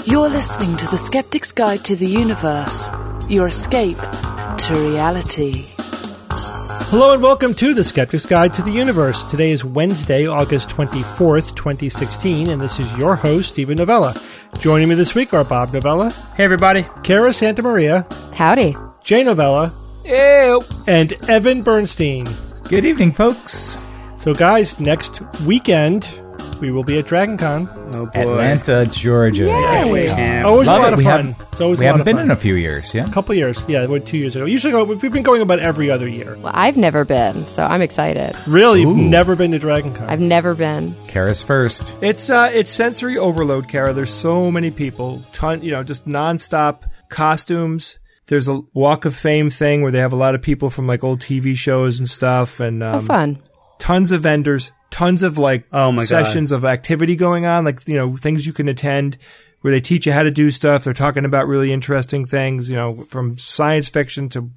You're listening to The Skeptic's Guide to the Universe, your escape to reality. Hello and welcome to The Skeptic's Guide to the Universe. Today is Wednesday, August 24th, 2016, and this is your host, Stephen Novella. Joining me this week are Bob Novella. Hey, everybody. Kara Santa Maria. Howdy. Jay Novella. Ew. And Evan Bernstein. Good evening, folks. So, guys, next weekend, we will be at DragonCon. Oh, boy. Atlanta, Georgia. Yay. Wait. Always a Love lot it. of fun. It's always We a lot haven't of been fun. in a few years, yeah? A couple years. Yeah, we went 2 years ago. Usually we've been going about every other year. Well, I've never been, so I'm excited. Really? You've Ooh. never been to DragonCon? I've never been. Kara's first. It's sensory overload, Kara. There's so many people. Just nonstop costumes. There's a Walk of Fame thing where they have a lot of people from like old TV shows and stuff, and Fun. tons of vendors, tons of sessions of activity going on, things you can attend where they teach you how to do stuff. They're talking about really interesting things, from science fiction to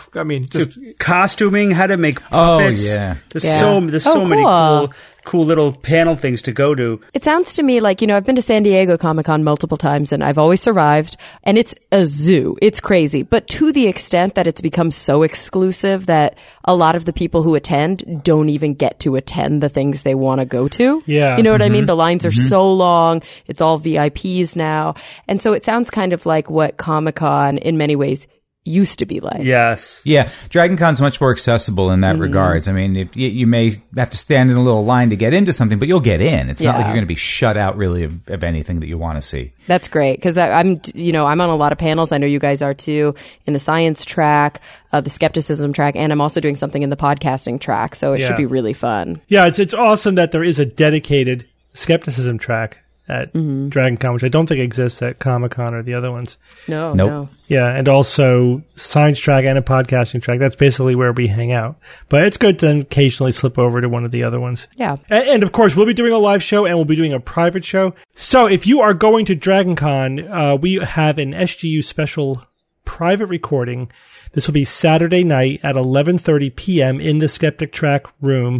just costuming, how to make puppets. Oh, yeah. There's so many cool little panel things to go to. It sounds to me like, I've been to San Diego Comic-Con multiple times and I've always survived, and it's a zoo. It's crazy. But to the extent that it's become so exclusive that a lot of the people who attend don't even get to attend the things they want to go to. Yeah. You know what I mean? The lines are so long. It's all VIPs now. And so it sounds kind of like what Comic-Con in many ways used to be like. Yes. Yeah, DragonCon's much more accessible in that regards. I mean, you may have to stand in a little line to get into something, but you'll get in. It's not like you're going to be shut out really of anything that you want to see. That's great because I'm on a lot of panels. I know you guys are too, in the science track, the skepticism track, and I'm also doing something in the podcasting track. So it should be really fun. Yeah, it's awesome that there is a dedicated skepticism track at DragonCon, which I don't think exists at Comic-Con or the other ones. No. Yeah, and also science track and a podcasting track. That's basically where we hang out. But it's good to occasionally slip over to one of the other ones. Yeah. And of course, we'll be doing a live show and we'll be doing a private show. So if you are going to DragonCon, we have an SGU special private recording. This will be Saturday night at 11:30 p.m. in the Skeptic Track room.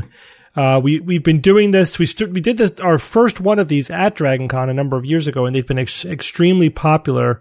We've been doing this. We did this, our first one of these at DragonCon a number of years ago, and they've been extremely popular.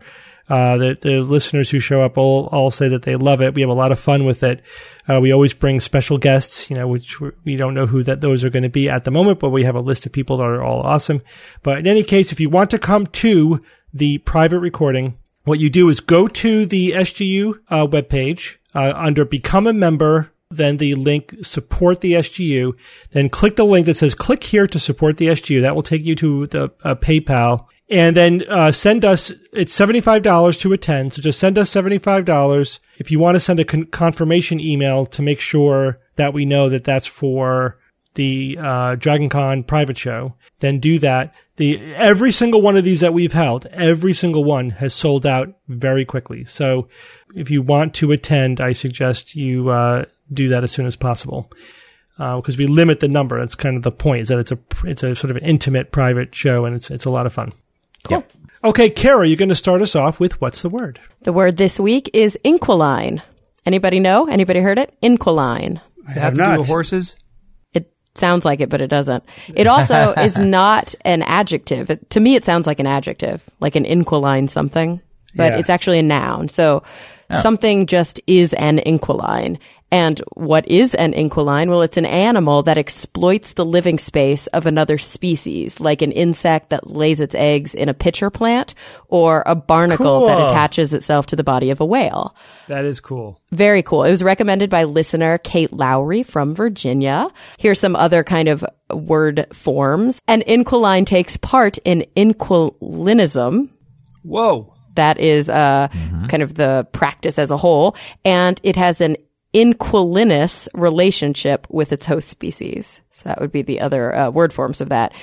The listeners who show up all say that they love it. We have a lot of fun with it. We always bring special guests, which we don't know who those are going to be at the moment, but we have a list of people that are all awesome. But in any case, if you want to come to the private recording, what you do is go to the SGU webpage under Become a Member, then the link Support the SGU, then click the link that says click here to support the SGU. That will take you to the PayPal. And then send us, it's $75 to attend, so just send us $75. If you want to send a confirmation email to make sure that we know that that's for the DragonCon private show, then do that. Every single one of these that we've held, every single one has sold out very quickly. So if you want to attend, I suggest you do that as soon as possible. Because we limit the number. That's kind of the point, is that it's a sort of an intimate private show, and it's a lot of fun. Cool. Yep. Okay, Kara, you're going to start us off with what's the word? The word this week is inquiline. Anybody know? Anybody heard it? Inquiline. Does it have to do with horses? It sounds like it, but it doesn't. It also is not an adjective. To me, it sounds like an adjective, like an inquiline something, but it's actually a noun. So something just is an inquiline. And what is an inquiline? Well, it's an animal that exploits the living space of another species, like an insect that lays its eggs in a pitcher plant, or a barnacle that attaches itself to the body of a whale. That is cool. Very cool. It was recommended by listener Kate Lowry from Virginia. Here's some other kind of word forms. An inquiline takes part in inquilinism. Whoa. That is kind of the practice as a whole. And it has an inquilinous relationship with its host species. So that would be the other word forms of that.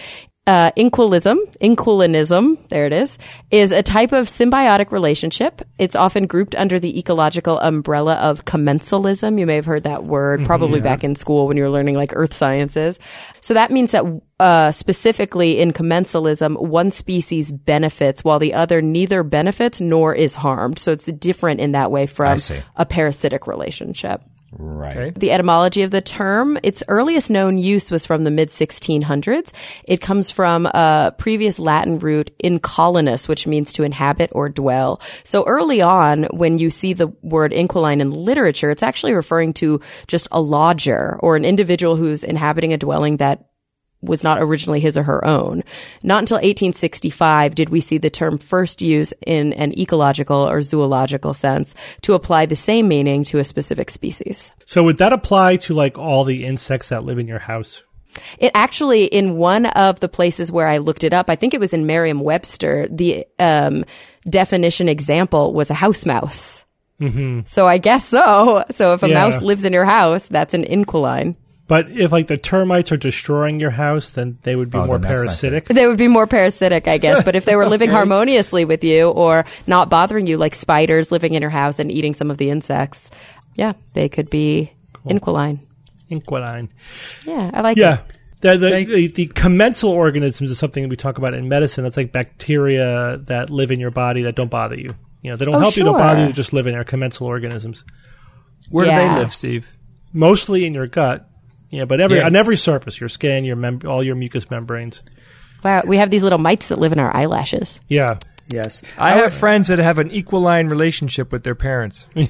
Inquilinism, there it is a type of symbiotic relationship. It's often grouped under the ecological umbrella of commensalism. You may have heard that word probably back in school when you were learning like earth sciences. So that means that specifically in commensalism, one species benefits while the other neither benefits nor is harmed. So it's different in that way from a parasitic relationship. Right. Okay. The etymology of the term, its earliest known use was from the mid-1600s. It comes from a previous Latin root incolonus, which means to inhabit or dwell. So early on, when you see the word inquiline in literature, it's actually referring to just a lodger or an individual who's inhabiting a dwelling that was not originally his or her own. Not until 1865 did we see the term first used in an ecological or zoological sense to apply the same meaning to a specific species. So would that apply to like all the insects that live in your house? It actually, in one of the places where I looked it up, I think it was in Merriam-Webster, the definition example was a house mouse. Mm-hmm. So I guess so. So if a mouse lives in your house, that's an inquiline. But if like the termites are destroying your house, then they would be more parasitic. They would be more parasitic, I guess. But if they were living harmoniously with you or not bothering you, like spiders living in your house and eating some of the insects, they could be inquiline. Inquiline. Yeah, I like it. The commensal organisms is something that we talk about in medicine. That's like bacteria that live in your body that don't bother you. You know, they don't help you, don't bother you, they just live in there. Commensal organisms. Where do they live, Steve? Mostly in your gut. Yeah, but on every surface, your skin, all your mucous membranes. Wow, we have these little mites that live in our eyelashes. Yeah. Yes. I have friends that have an equiline relationship with their parents. They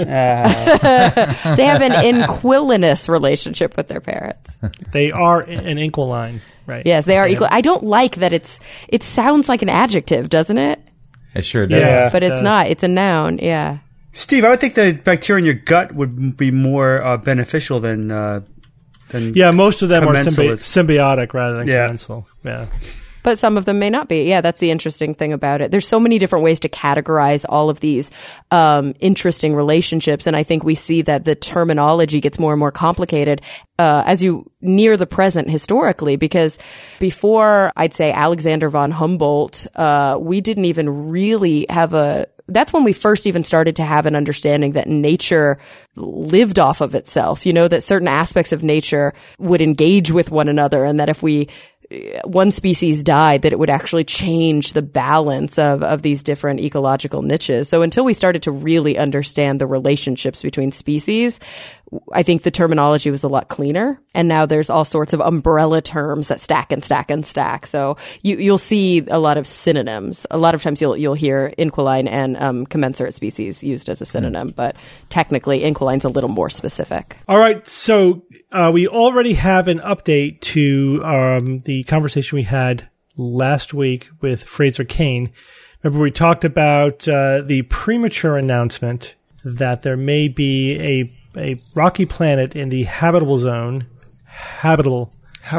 have an inquilinous relationship with their parents. They are an inquiline, right? Yes, they are equal. I don't like that it sounds like an adjective, doesn't it? It sure does. Yeah, but it's not. It's a noun, yeah. Steve, I would think the bacteria in your gut would be more beneficial than most of them are commensal symbiotic rather than commensal. Yeah. But some of them may not be. Yeah, that's the interesting thing about it. There's so many different ways to categorize all of these interesting relationships. And I think we see that the terminology gets more and more complicated as you near the present historically, because before, I'd say, Alexander von Humboldt, we didn't even really have that's when we first even started to have an understanding that nature lived off of itself, that certain aspects of nature would engage with one another, and that if one species died, that it would actually change the balance of these different ecological niches. So until we started to really understand the relationships between species, I think the terminology was a lot cleaner. And now there's all sorts of umbrella terms that stack and stack and stack. So you'll see a lot of synonyms. A lot of times you'll hear inquiline and commensurate species used as a synonym, but technically inquiline's a little more specific. All right. So we already have an update to the conversation we had last week with Fraser Cain. Remember, we talked about the premature announcement that there may be a rocky planet in the habitable zone. Habitable. Say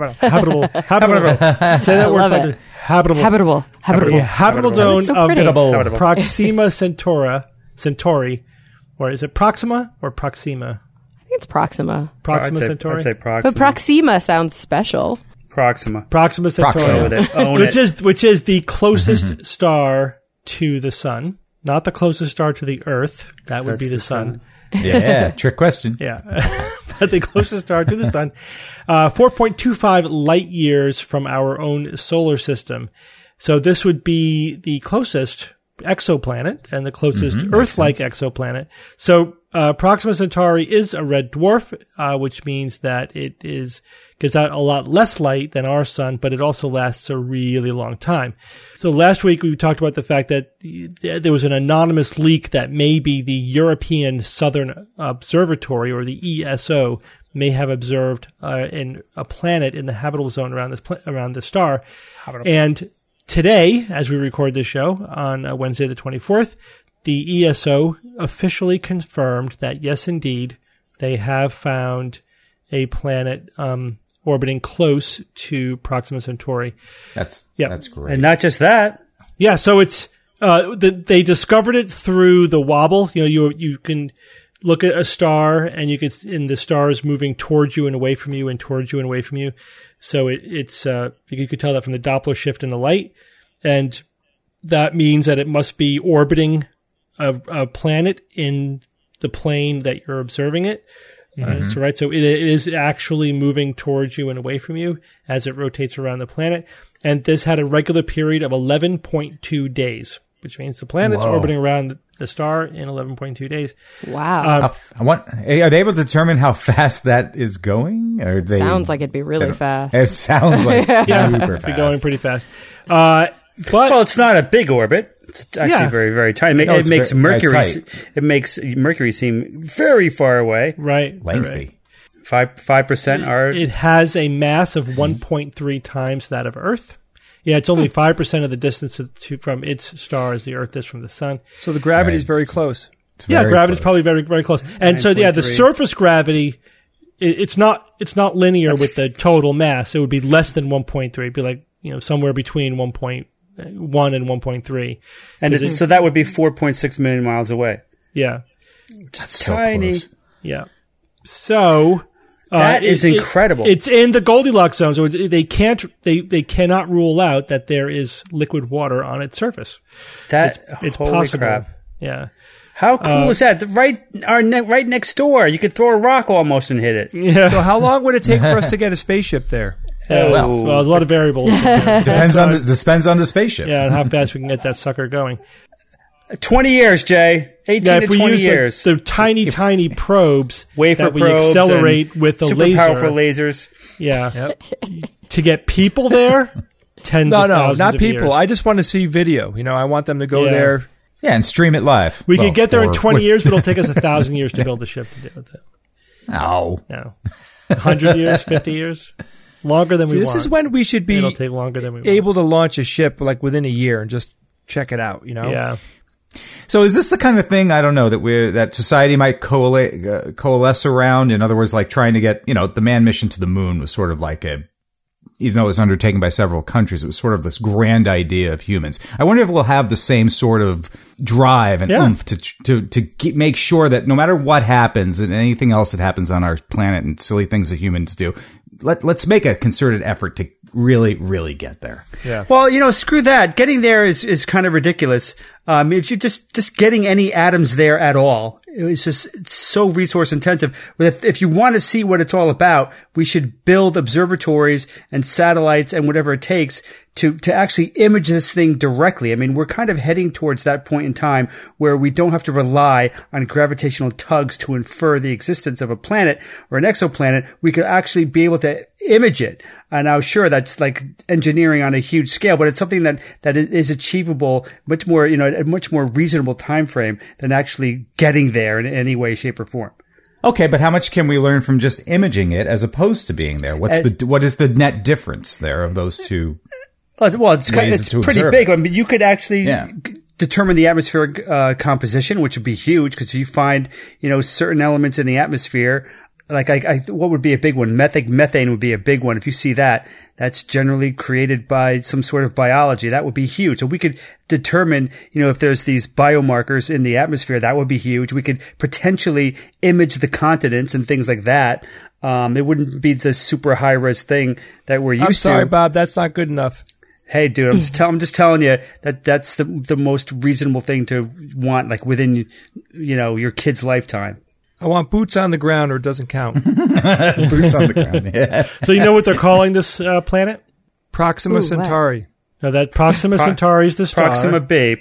that word. Love it. Habitable zone so of Proxima Centauri. Or is it Proxima or Proxima? I think it's Proxima. Proxima Centauri? I'd say Proxima. But Proxima sounds special. Proxima Centauri. Which is the closest star to the sun. Not the closest star to the Earth. That would be the sun. Yeah, trick question. Yeah. But the closest star to the sun. 4.25 light years from our own solar system. So this would be the closest exoplanet and the closest Earth-like exoplanet. So Proxima Centauri is a red dwarf, which means that it gives out a lot less light than our sun, but it also lasts a really long time. So last week we talked about the fact that there was an anonymous leak that maybe the European Southern Observatory, or the ESO, may have observed in a planet in the habitable zone around the star. And today, as we record this show on Wednesday the 24th, the ESO officially confirmed that, yes, indeed, they have found a planet orbiting close to Proxima Centauri. That's great. And not just that. Yeah, so it's they discovered it through the wobble. You can look at a star, and and the star is moving towards you and away from you and towards you and away from you. So it's you could tell that from the Doppler shift in the light, and that means that it must be orbiting a planet in the plane that you're observing it. So it is actually moving towards you and away from you as it rotates around the planet. And this had a regular period of 11.2 days, which means the planet's orbiting around the star in 11.2 days. Wow. Are they able to determine how fast that is going? Or sounds like it'd be really fast. It sounds like super fast. It'd be going pretty fast. Well, it's not a big orbit. It's actually very, very tiny. It makes Mercury. It makes Mercury seem very far away. Right. Lengthy. 5% are. It has a mass of 1.3 times that of Earth. Yeah, it's only 5% of the distance from its star as the Earth is from the sun. So the gravity is very close. Gravity's probably very, very close. And 9. So, the surface gravity, it's not linear with the total mass. It would be less than 1.3. It'd be like, somewhere between 1.1 and 1.3. And so that would be 4.6 million miles away. Yeah. That's tiny. So yeah. So that is incredible. It's in the Goldilocks zone, so they cannot rule out that there is liquid water on its surface. It's holy possible. Crap. Yeah. How cool is that? Right next door. You could throw a rock almost and hit it. Yeah. So how long would it take for us to get a spaceship there? Well, there's a lot of variables. Depends on the spespaceship. Yeah, and how fast we can get that sucker going. 20 years, Jay. 18 to 20 years. The tiny probes Wafer that we probes accelerate with a super laser. Powerful lasers. Yeah. Yep. To get people there, tens of thousands not of people. years. I just want to see video. I want them to go there. Yeah, and stream it live. We could get there in 20 years, but it'll take us 1,000 years to build a ship to do it. No. 100 years, 50 years. Longer than we want. This is when we should be It'll take longer than we able to launch a ship within a year and just check it out, Yeah. So is this the kind of thing, I don't know, that society might coalesce around? In other words, like trying to get, the manned mission to the moon was sort of like even though it was undertaken by several countries, it was sort of this grand idea of humans. I wonder if we'll have the same sort of drive and oomph to make sure that no matter what happens and anything else that happens on our planet and silly things that humans do, let's make a concerted effort to really, really get there. Yeah. Well, screw that. Getting there is kind of ridiculous. If you're just getting any atoms there at all, it's so resource intensive. But if you want to see what it's all about, we should build observatories and satellites and whatever it takes to actually image this thing directly. I mean, we're kind of heading towards that point in time where we don't have to rely on gravitational tugs to infer the existence of a planet or an exoplanet. We could actually be able to image it. And now, sure, that's like engineering on a huge scale, but it's something that is achievable much more, a much more reasonable time frame than actually getting there in any way, shape, or form. Okay, but how much can we learn from just imaging it as opposed to being there? What is the net difference there of those two? Well, it's pretty big. I mean, you could actually determine the atmospheric composition, which would be huge because if you find, certain elements in the atmosphere, like what would be a big one? Methane would be a big one. If you see that, that's generally created by some sort of biology. That would be huge. So we could determine, if there's these biomarkers in the atmosphere, that would be huge. We could potentially image the continents and things like that. It wouldn't be the super high res thing that we're used to. I'm sorry, Bob, that's not good enough. Hey, dude, I'm just telling you that's the most reasonable thing to want, like within, your kid's lifetime. I want boots on the ground or it doesn't count. Boots on the ground, yeah. So you know what they're calling this planet? Proxima Centauri. No, that Proxima Centauri is the star. Proxima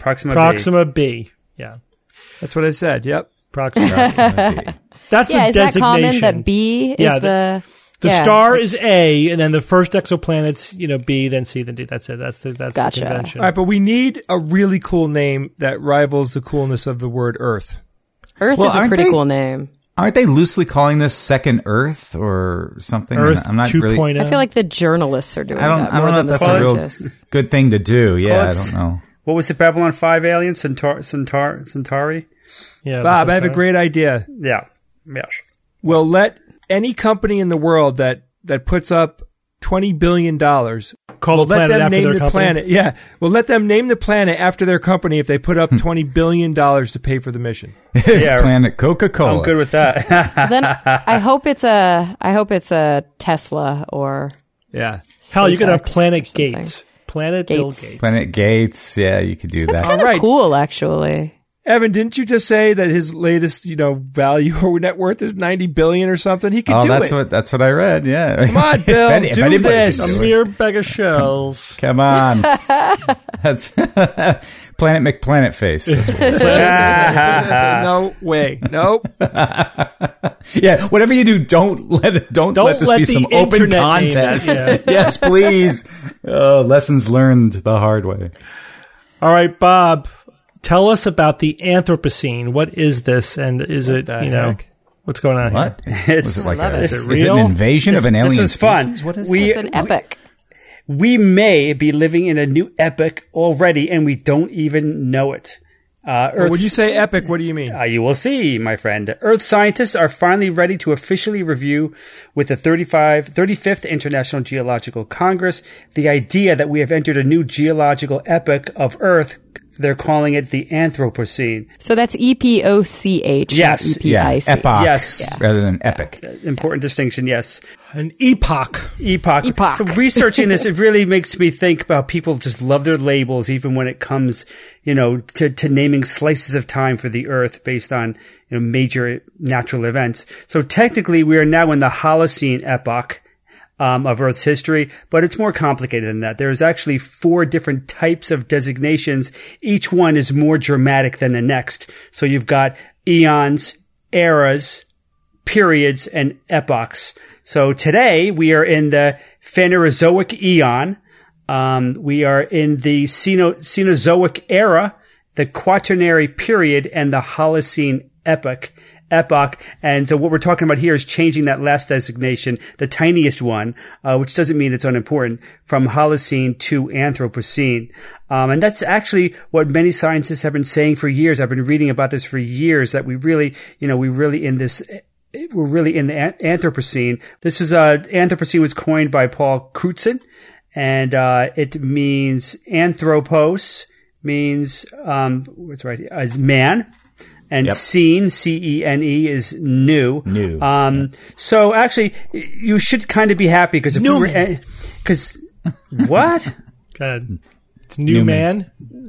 B. Yeah. That's what I said, yep. Proxima B. That's the is designation. That common that B is the star is A, and then the first exoplanet's, B, then C, then D. That's it. That's the convention. All right, but we need a really cool name that rivals the coolness of the word Earth. Earth is a pretty cool name. Aren't they loosely calling this Second Earth or something? Earth I'm not 2.0. really. I feel like the journalists are doing that more than the scientists. That's a real good thing to do. Yeah, I don't know. What was it? Babylon 5 alien? Centauri? Yeah, Bob, I have a great idea. Yeah. Yes. We'll let any company in the world that puts up $20 billion call the planet after their company. Planet. Yeah, we'll let them name the planet after their company if they put up $20 billion to pay for the mission. Yeah, Planet Coca-Cola. I'm good with that. Then I hope it's a Tesla or Hal, you could have Planet Gates. Planet Bill Gates. Planet Gates. Yeah, you could do that. That's kind of cool, actually. Evan, didn't you just say that his latest, value or net worth is $90 billion or something? He could do it. That's what I read. Yeah. Come on, Bill, do this. A mere bag of shells. Come on. That's Planet McPlanet face. That's what No way. Nope. Yeah, whatever you do, don't let this be some open contest. Yeah. Yes, please. Lessons learned the hard way. All right, Bob. Tell us about the Anthropocene. What is this, and is it, what's going on here? Is it like is it real? Is it an invasion of an alien This was fun. species? What is It's an epic. We may be living in a new epoch already, and we don't even know it. When you say epic, what do you mean? You will see, my friend. Earth scientists are finally ready to officially review with the 35th International Geological Congress the idea that we have entered a new geological epoch of Earth. They're calling it the Anthropocene. So that's EPOCH. Yes. Not EPIC. Epoch. Yes. Rather than epic. Important distinction, yes. An epoch. Epoch. So researching this, it really makes me think about people just love their labels, even when it comes, to naming slices of time for the Earth based on, major natural events. So technically, we are now in the Holocene epoch of Earth's history, but it's more complicated than that. There's actually 4 different types of designations. Each one is more dramatic than the next. So you've got eons, eras, periods, and epochs. So today we are in the Phanerozoic eon. We are in the Cenozoic era, the Quaternary period, and the Holocene epoch. And so what we're talking about here is changing that last designation, the tiniest one, which doesn't mean it's unimportant, from Holocene to Anthropocene. And that's actually what many scientists have been saying for years. I've been reading about this for years, that we're really in the Anthropocene. This is, Anthropocene was coined by Paul Crutzen, and, it means anthropos means, what's right here, as man. And scene, C-E-N-E, is new. So actually, you should kind of be happy because what? God, it's new man.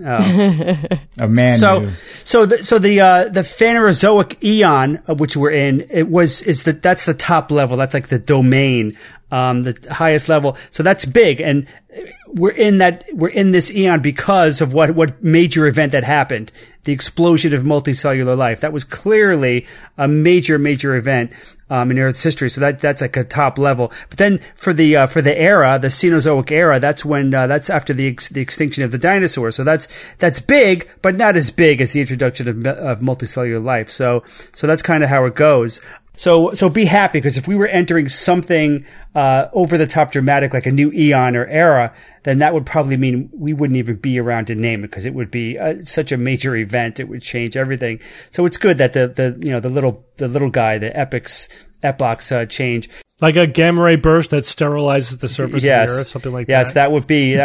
A man. So the Phanerozoic eon, which we're in, that's the top level. That's like the domain, the highest level. So that's big, and we're in this eon because of what major event that happened. The explosion of multicellular life. That was clearly a major event, in Earth's history. So that's like a top level. But then for the era, the Cenozoic era, that's when, that's after the extinction of the dinosaurs. So that's big, but not as big as the introduction of multicellular life. So that's kind of how it goes. So be happy, because if we were entering something over the top dramatic, like a new eon or era, then that would probably mean we wouldn't even be around to name it, because it would be such a major event. It would change everything. So it's good that the little guy, the epochs change. Like a gamma ray burst that sterilizes the surface of the Earth, something like that. Yes, that would be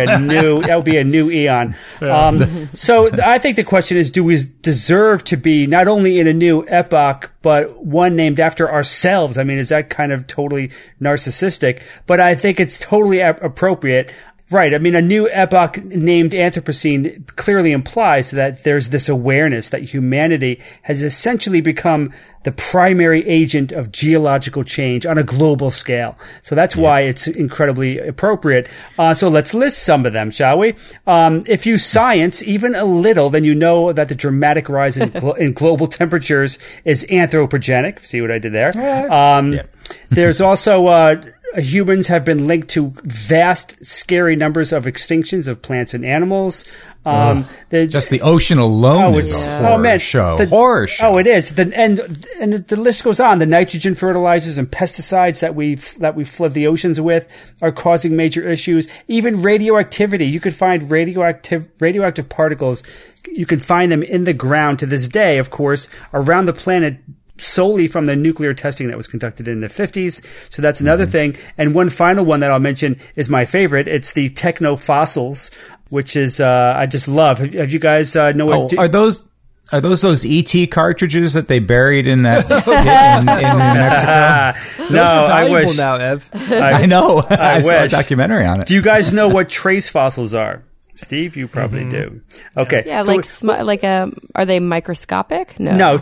a new eon. Yeah. So I think the question is, do we deserve to be not only in a new epoch, but one named after ourselves? I mean, is that kind of totally narcissistic? But I think it's totally appropriate. Right. I mean, a new epoch named Anthropocene clearly implies that there's this awareness that humanity has essentially become the primary agent of geological change on a global scale. So that's why it's incredibly appropriate. So let's list some of them, shall we? If you science even a little, then you know that the dramatic rise in global temperatures is anthropogenic. See what I did there? There's also, humans have been linked to vast, scary numbers of extinctions of plants and animals. Just the ocean alone is a horror show. Horror show. Oh, it is. And the list goes on. The nitrogen fertilizers and pesticides that we flood the oceans with are causing major issues. Even radioactivity. You could find radioactive particles. You can find them in the ground to this day, of course, around the planet, solely from the nuclear testing that was conducted in the 50s. So that's another thing. And one final one that I'll mention is my favorite. It's the technofossils, which is, I just love. Have you guys know what? Are those ET cartridges that they buried in that in Mexico? No, I wish. Now, Ev. I know. I saw a documentary on it. Do you guys know what trace fossils are? Steve, you probably do. Okay. Yeah, So are they microscopic? No,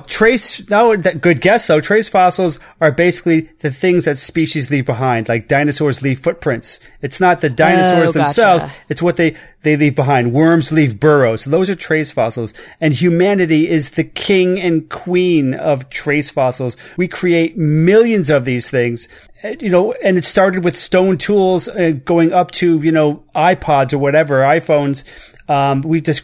good guess though. Trace fossils are basically the things that species leave behind, like dinosaurs leave footprints. It's not the dinosaurs themselves, it's what they leave behind. Worms leave burrows. So those are trace fossils. And humanity is the king and queen of trace fossils. We create millions of these things, and it started with stone tools going up to, iPods or whatever, iPhones. We just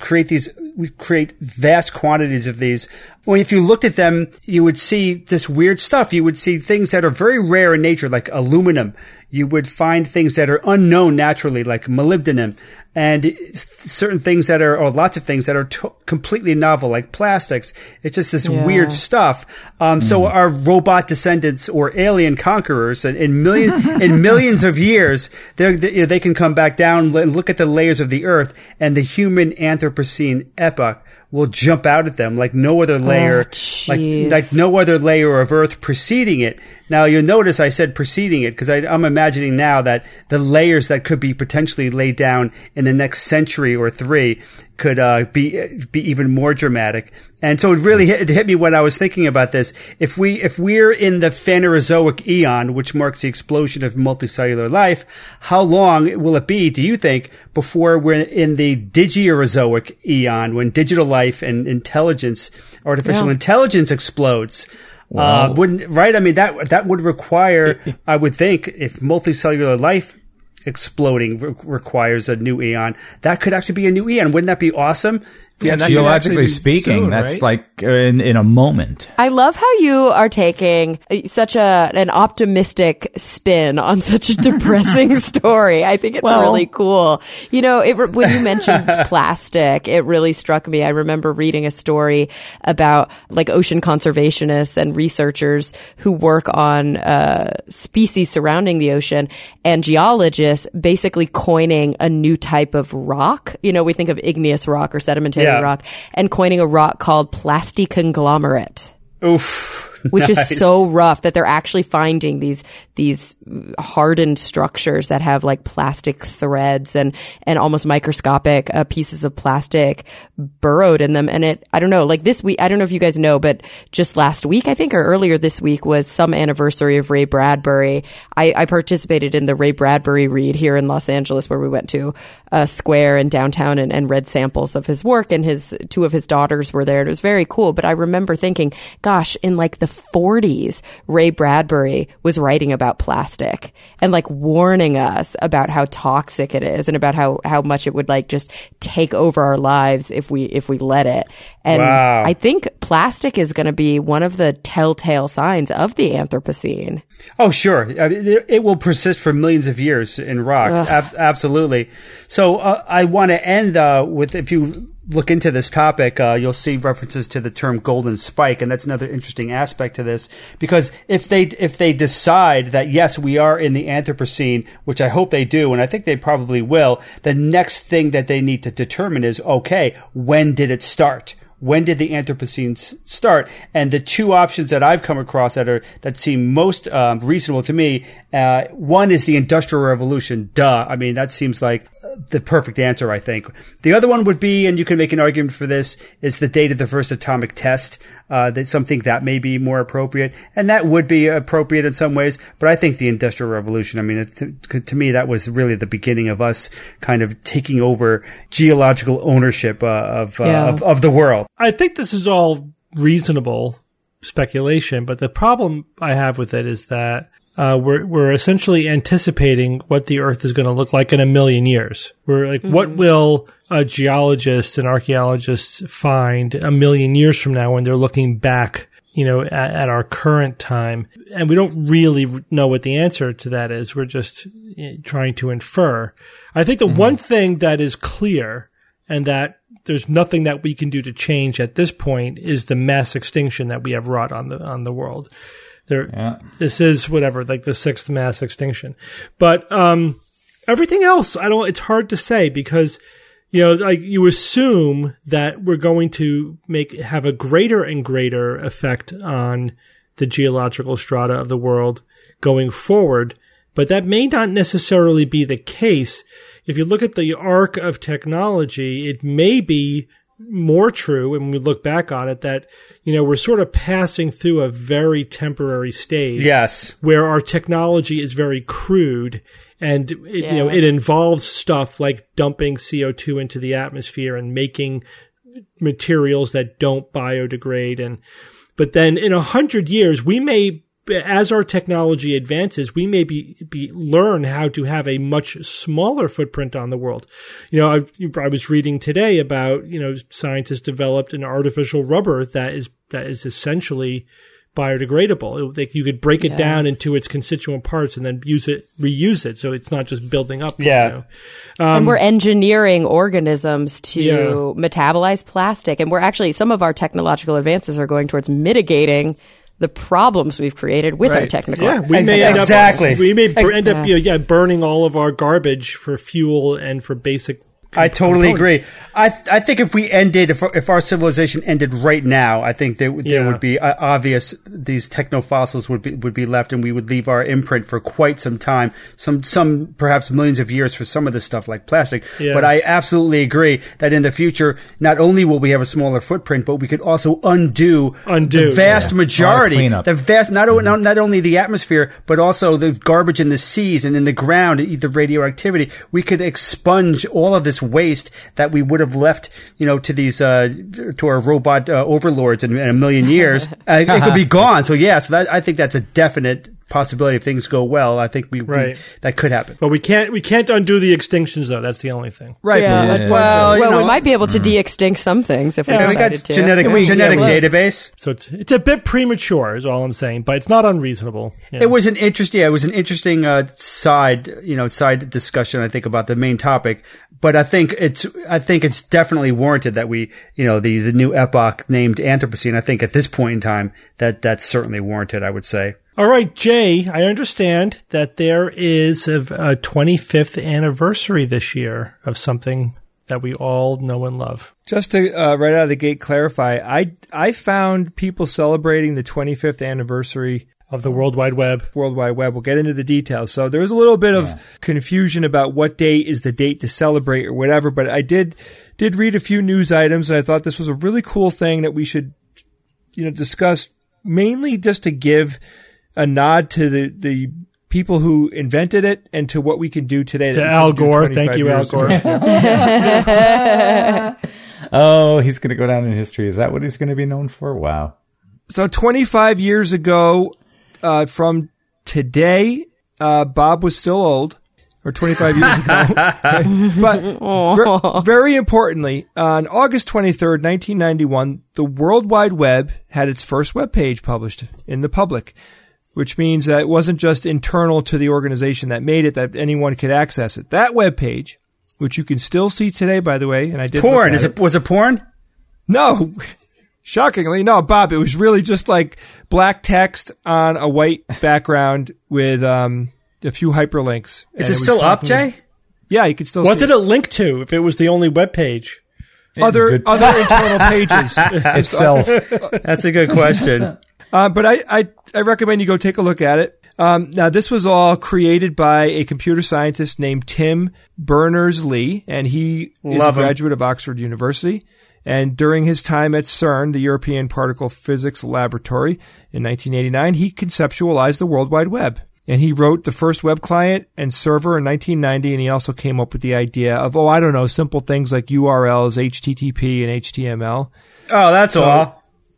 create vast quantities of these. Well, if you looked at them, you would see this weird stuff. You would see things that are very rare in nature, like aluminum. You would find things that are unknown naturally, like molybdenum, and certain things or lots of things that are completely novel, like plastics. It's just this weird stuff. So our robot descendants or alien conquerors in millions of years, they can come back down and look at the layers of the earth, and the human Anthropocene epoch will jump out at them like no other layer, like no other layer of earth preceding it. Now, you'll notice I said preceding it because I'm imagining now that the layers that could be potentially laid down in the next century or 3 could be even more dramatic. And so it really hit me when I was thinking about this. If we're in the Phanerozoic eon, which marks the explosion of multicellular life, how long will it be, do you think, before we're in the Digierozoic eon, when digital life and artificial intelligence explodes? Wow. Right? I mean, that would require, I would think, if multicellular life exploding requires a new eon, that could actually be a new eon. Wouldn't that be awesome? Yeah, geologically speaking, that's right? Like in a moment. I love how you are taking such an optimistic spin on such a depressing story. I think it's really cool. When you mentioned plastic, it really struck me. I remember reading a story about like ocean conservationists and researchers who work on species surrounding the ocean, and geologists basically coining a new type of rock. We think of igneous rock or sedimentary rock, and coining a rock called plasticonglomerate. Oof. Which is so rough that they're actually finding these hardened structures that have like plastic threads and almost microscopic pieces of plastic burrowed in them. And I don't know, like this week, I don't know if you guys know, but just last week, I think, or earlier this week was some anniversary of Ray Bradbury. I participated in the Ray Bradbury read here in Los Angeles, where we went to a square in downtown and read samples of his work, and 2 of his daughters were there. And it was very cool. But I remember thinking, gosh, in like the 40s, Ray Bradbury was writing about plastic and like warning us about how toxic it is and about how much it would like just take over our lives if we let it. And I think plastic is going to be one of the telltale signs of the Anthropocene. Oh, sure. It will persist for millions of years in rock. Absolutely. So I want to end with, if you look into this topic, you'll see references to the term golden spike, and that's another interesting aspect to this, because if they decide that yes, we are in the Anthropocene, which I hope they do, and I think they probably will, the next thing that they need to determine is, okay, when did it start? When did the Anthropocene start? And the 2 options that I've come across that seem most reasonable to me, one is the Industrial Revolution. Duh. I mean, that seems like the perfect answer, I think. The other one would be, and you can make an argument for this, is the date of the first atomic test. Something that may be more appropriate, and that would be appropriate in some ways. But I think the Industrial Revolution, I mean, to me, that was really the beginning of us kind of taking over geological ownership of the world. I think this is all reasonable speculation, but the problem I have with it is that we're essentially anticipating what the Earth is going to look like in a million years. We're like, what will geologists and archaeologists find a million years from now when they're looking back, at our current time? And we don't really know what the answer to that is. We're just trying to infer. I think the one thing that is clear, and that there's nothing that we can do to change at this point, is the mass extinction that we have wrought on the world. This is whatever, like the 6th mass extinction. But everything else, it's hard to say, because like you assume that we're going to have a greater and greater effect on the geological strata of the world going forward, but that may not necessarily be the case. if you look at the arc of technology, it may be more true, and when we look back on it, that, we're sort of passing through a very temporary stage. Yes. Where our technology is very crude, and it involves stuff like dumping CO2 into the atmosphere and making materials that don't biodegrade. But then in 100 years, we may, as our technology advances, we may learn how to have a much smaller footprint on the world. I was reading today about, scientists developed an artificial rubber that is essentially biodegradable. You could break it down into its constituent parts and then reuse it. So it's not just building up. Yeah. And we're engineering organisms to metabolize plastic. And we're actually, some of our technological advances are going towards mitigating the problems we've created with our technical. Yeah, we may end up burning all of our garbage for fuel and for basic. I totally agree. I think if we ended, if our civilization ended right now, I think there would be obvious, these technofossils would be left, and we would leave our imprint for quite some time, some perhaps millions of years for some of this stuff like plastic. Yeah. But I absolutely agree that in the future, not only will we have a smaller footprint, but we could also undo the vast majority, not only the atmosphere, but also the garbage in the seas and in the ground, the radioactivity. We could expunge all of this waste that we would have left, to these to our robot overlords in a million years. It could be gone. So I think that's a definite possibility if things go well. I think that could happen. But we can't undo the extinctions, though. That's the only thing. Right. Yeah. Well, we might be able to de-extinct some things if we decided got to. Genetic database. So it's a bit premature, is all I'm saying, but it's not unreasonable. It was an interesting side discussion, I think, about the main topic. But I think it's definitely warranted that we, the new epoch named Anthropocene. I think at this point in time that's certainly warranted, I would say. All right, Jay, I understand that there is a 25th anniversary this year of something that we all know and love. Just to right out of the gate clarify, I found people celebrating the 25th anniversary of the World Wide Web. We'll get into the details. So there was a little bit of confusion about what date is the date to celebrate or whatever, but I did read a few news items, and I thought this was a really cool thing that we should, discuss, mainly just to give a nod to the people who invented it and to what we can do today. To Al Gore. Thank you, Al Gore. Oh, he's going to go down in history. Is that what he's going to be known for? Wow. So 25 years ago, from today, Bob was still old, or 25 years ago. But very importantly, on August 23rd, 1991, the World Wide Web had its first web page published in the public, which means that it wasn't just internal to the organization that made it, that anyone could access it. That web page, which you can still see today, by the way, and I did porn. Was it porn? No. Shockingly, no, Bob. It was really just like black text on a white background with a few hyperlinks. Is it still up, Jay? Yeah, you can still. What see did it link to? If it was the only web page, other internal pages itself. That's a good question. But I recommend you go take a look at it. Now, this was all created by a computer scientist named Tim Berners-Lee, and he is a graduate of Oxford University. And during his time at CERN, the European Particle Physics Laboratory, in 1989, he conceptualized the World Wide Web. And he wrote the first web client and server in 1990, and he also came up with the idea of, simple things like URLs, HTTP, and HTML. Oh, that's all.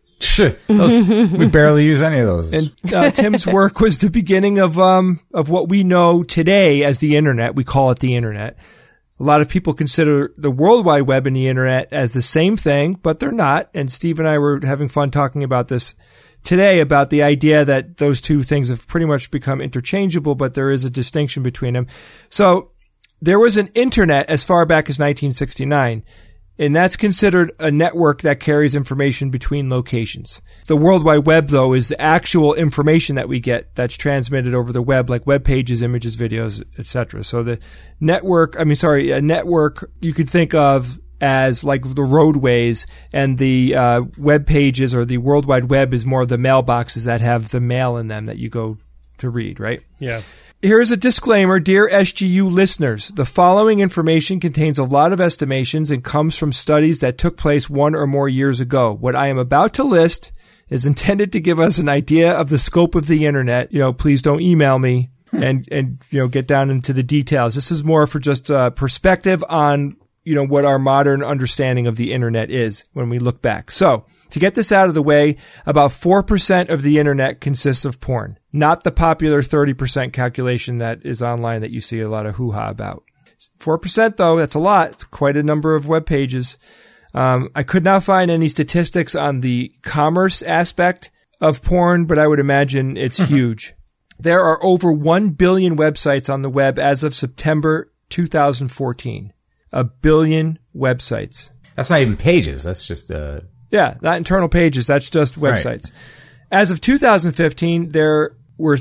We barely use any of those. And Tim's work was the beginning of what we know today as the Internet. We call it the Internet. A lot of people consider the World Wide Web and the Internet as the same thing, but they're not. And Steve and I were having fun talking about this today, about the idea that those two things have pretty much become interchangeable, but there is a distinction between them. So there was an Internet as far back as 1969. And that's considered a network that carries information between locations. The World Wide Web, though, is the actual information that we get that's transmitted over the web, like web pages, images, videos, etc. So a network you could think of as like the roadways, and the web pages or the World Wide Web is more of the mailboxes that have the mail in them that you go to read, right? Yeah. Here's a disclaimer, dear SGU listeners. The following information contains a lot of estimations and comes from studies that took place 1 or more years ago. What I am about to list is intended to give us an idea of the scope of the internet. Please don't email me and get down into the details. This is more for just perspective on, what our modern understanding of the internet is when we look back. So, to get this out of the way, about 4% of the internet consists of porn, not the popular 30% calculation that is online that you see a lot of hoo-ha about. 4% though, that's a lot. It's quite a number of web pages. I could not find any statistics on the commerce aspect of porn, but I would imagine it's huge. There are over 1 billion websites on the web as of September 2014. 1 billion websites. That's not even pages. That's just... Yeah, not internal pages. That's just websites. Right. As of 2015, there were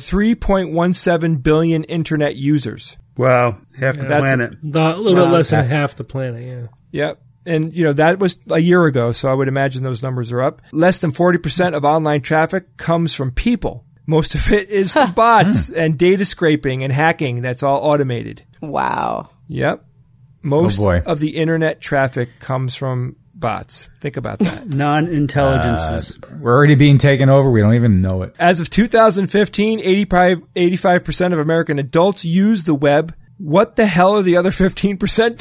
3.17 billion internet users. Wow, half the planet. A little bit less than half the planet, yeah. Yep. And, that was a year ago, so I would imagine those numbers are up. Less than 40% of online traffic comes from people. Most of it is from bots and data scraping and hacking. That's all automated. Wow. Yep. Most of the internet traffic comes from bots. Think about that. Non-intelligences. We're already being taken over. We don't even know it. As of 2015, 85% of American adults use the web. What the hell are the other 15%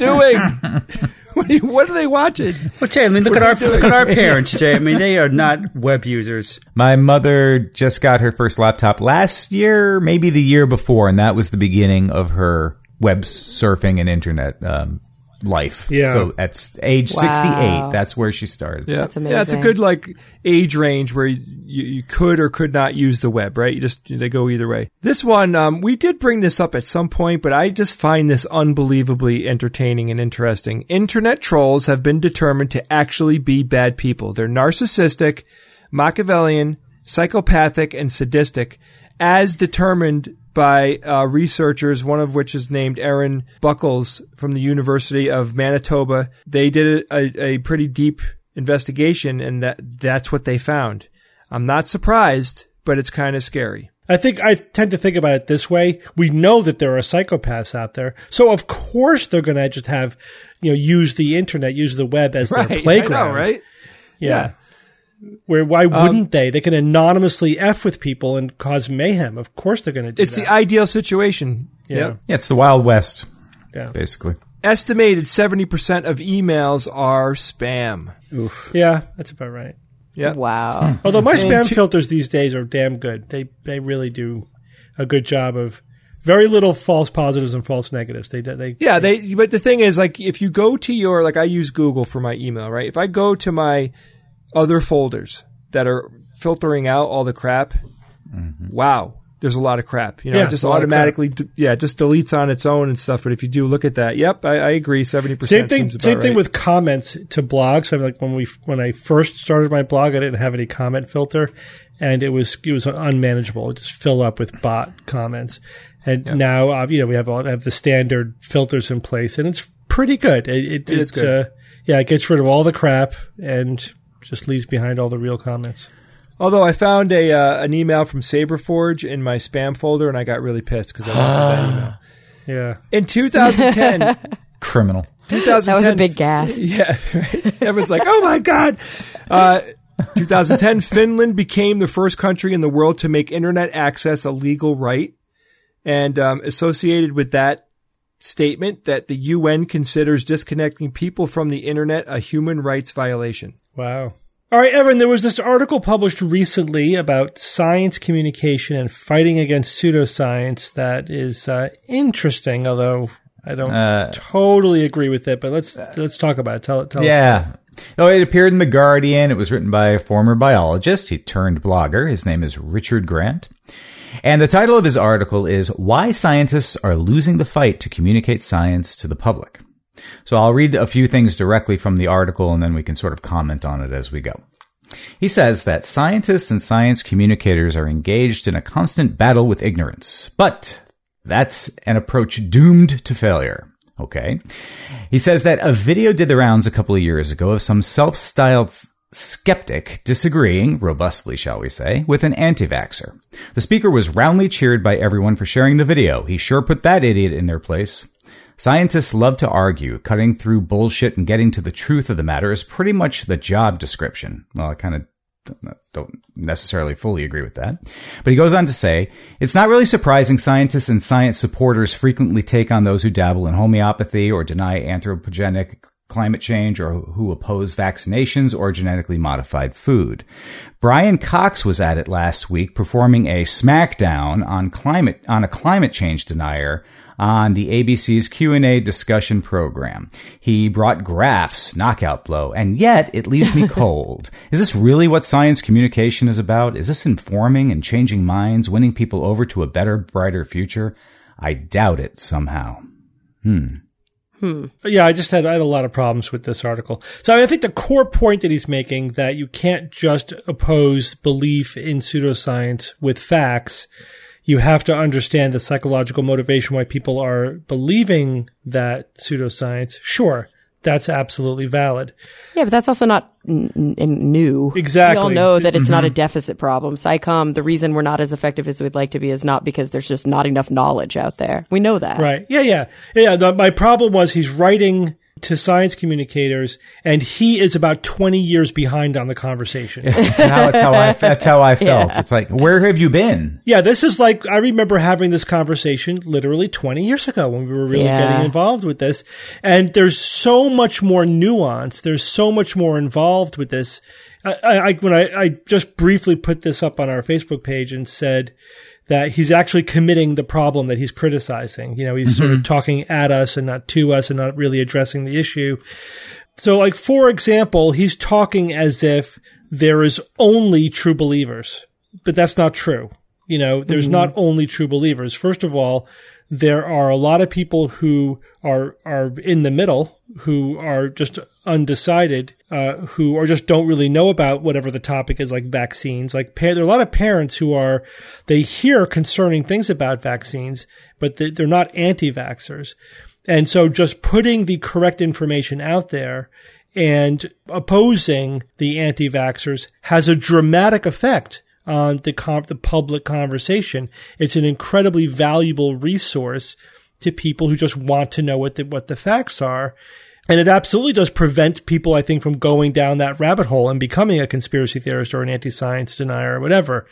doing? What are they watching? Well, Jay, look at our parents, Jay. They are not web users. My mother just got her first laptop last year, maybe the year before, and that was the beginning of her web surfing and internet life. Yeah. So at age 68, that's where she started. Yeah. That's amazing. Yeah, it's a good age range where you could or could not use the web, right? They go either way. This one, we did bring this up at some point, but I just find this unbelievably entertaining and interesting. Internet trolls have been determined to actually be bad people. They're narcissistic, Machiavellian, psychopathic, and sadistic, as determined by researchers, one of which is named Aaron Buckles from the University of Manitoba. They did a pretty deep investigation, and that's what they found. I'm not surprised, but it's kind of scary. I tend to think about it this way. We know that there are psychopaths out there, so of course they're going to just have, use the internet, use the web as their playground, I know, right? Yeah. Why wouldn't they? They can anonymously F with people and cause mayhem. Of course they're going to do that. It's the ideal situation. Yeah. Yep. Yeah, it's the Wild West, basically. Estimated 70% of emails are spam. Oof. Yeah, that's about right. Yeah. Wow. Although my spam filters these days are damn good. They really do a good job of very little false positives and false negatives. But the thing is, if you go to I use Google for my email, right? If I go to my other folders that are filtering out all the crap, wow, there's a lot of crap. It just automatically, just deletes on its own and stuff. But if you do look at that, I agree, 70% same thing. Seems about same thing right. with comments to blogs. I mean, when I first started my blog, I didn't have any comment filter, and it was unmanageable. It just fill up with bot comments. And now, we have the standard filters in place, and it's pretty good. It is good. It gets rid of all the crap and just leaves behind all the real comments. Although I found an email from Saberforge in my spam folder, and I got really pissed because I wanted that email. Yeah. In 2010... Criminal. 2010, that was a big gasp. Yeah. Right? Everyone's like, oh my God. 2010, Finland became the first country in the world to make internet access a legal right. And associated with that statement that the UN considers disconnecting people from the internet a human rights violation. Wow. All right, Evan, there was this article published recently about science communication and fighting against pseudoscience that is interesting, although I don't totally agree with it. But let's talk about it. Tell us. Yeah. Oh, it appeared in The Guardian. It was written by a former biologist. He turned blogger. His name is Richard Grant. And the title of his article is Why Scientists Are Losing the Fight to Communicate Science to the Public. So I'll read a few things directly from the article, and then we can sort of comment on it as we go. He says that scientists and science communicators are engaged in a constant battle with ignorance, but that's an approach doomed to failure. Okay. He says that a video did the rounds a couple of years ago of some self-styled skeptic disagreeing, robustly shall we say, with an anti-vaxxer. The speaker was roundly cheered by everyone for sharing the video. He sure put that idiot in their place. Scientists love to argue. Cutting through bullshit and getting to the truth of the matter is pretty much the job description. Well, I kind of don't necessarily fully agree with that. But he goes on to say, it's not really surprising scientists and science supporters frequently take on those who dabble in homeopathy or deny anthropogenic climate change or who oppose vaccinations or genetically modified food. Brian Cox was at it last week performing a smackdown on a climate change denier on the ABC's Q&A discussion program. He brought graphs, knockout blow, and yet it leaves me cold. Is this really what science communication is about? Is this informing and changing minds, winning people over to a better, brighter future? I doubt it somehow. Yeah, I had a lot of problems with this article. So I think the core point that he's making, that you can't just oppose belief in pseudoscience with facts. You have to understand the psychological motivation why people are believing that pseudoscience. Sure, that's absolutely valid. Yeah, but that's also not new. Exactly. We all know that it's not a deficit problem. SciComm, the reason we're not as effective as we'd like to be is not because there's just not enough knowledge out there. We know that. Right. Yeah. My problem was he's writing to science communicators, and he is about 20 years behind on the conversation. That's how I felt. Yeah. It's like, where have you been? Yeah, this is like, I remember having this conversation literally 20 years ago when we were really getting involved with this. And there's so much more nuance. There's so much more involved with this. When I just briefly put this up on our Facebook page and said that he's actually committing the problem that he's criticizing. You know, he's sort of talking at us and not to us and not really addressing the issue. So, like, for example, he's talking as if there is only true believers, but that's not true. You know, there's not only true believers. First of all, there are a lot of people who are in the middle, who are just undecided, who or just don't really know about whatever the topic is, like vaccines. Like there are a lot of parents who they hear concerning things about vaccines, but they're not anti-vaxxers. And so just putting the correct information out there and opposing the anti-vaxxers has a dramatic effect on the public conversation. It's an incredibly valuable resource to people who just want to know what the facts are. And it absolutely does prevent people, I think, from going down that rabbit hole and becoming a conspiracy theorist or an anti-science denier or whatever.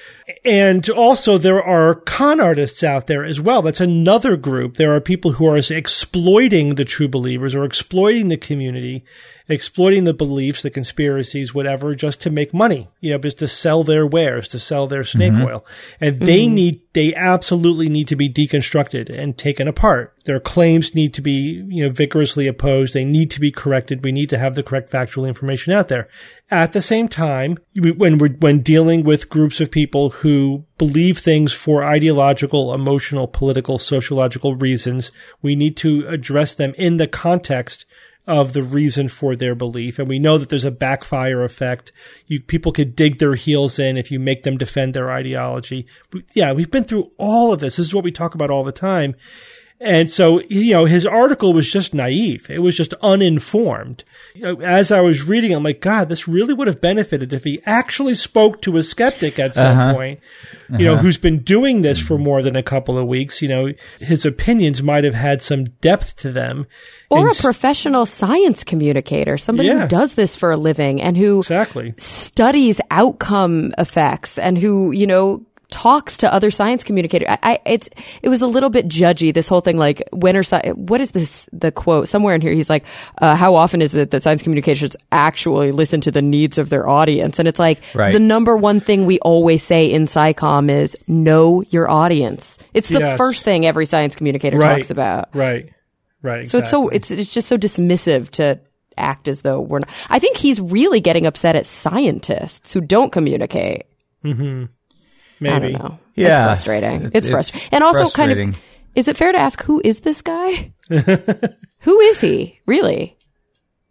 And also there are con artists out there as well. That's another group. There are people who are exploiting the true believers or exploiting the community, exploiting the beliefs, the conspiracies, whatever, just to make money, just to sell their wares, to sell their snake oil. And they absolutely need to be deconstructed and taken apart. Their claims need to be, vigorously opposed. They need to be corrected. We need to have the correct factual information out there. At the same time, when dealing with groups of people who believe things for ideological, emotional, political, sociological reasons, we need to address them in the context of the reason for their belief. And we know that there's a backfire effect. People could dig their heels in if you make them defend their ideology. We've been through all of this. This is what we talk about all the time. And so, his article was just naive. It was just uninformed. As I was reading, I'm like, God, this really would have benefited if he actually spoke to a skeptic at some point, who's been doing this for more than a couple of weeks. His opinions might have had some depth to them. Or a professional science communicator, somebody who does this for a living and who studies outcome effects and who, talks to other science communicators. It was a little bit judgy, this whole thing, like, what is this, the quote somewhere in here? He's like, how often is it that science communicators actually listen to the needs of their audience? And it's like, the number one thing we always say in SciComm is know your audience. It's the first thing every science communicator talks about. Right. Exactly. So it's just so dismissive to act as though we're not. I think he's really getting upset at scientists who don't communicate. Maybe. I don't know. Yeah. It's frustrating. It's frustrating. And also kind of, is it fair to ask, who is this guy? Who is he, really?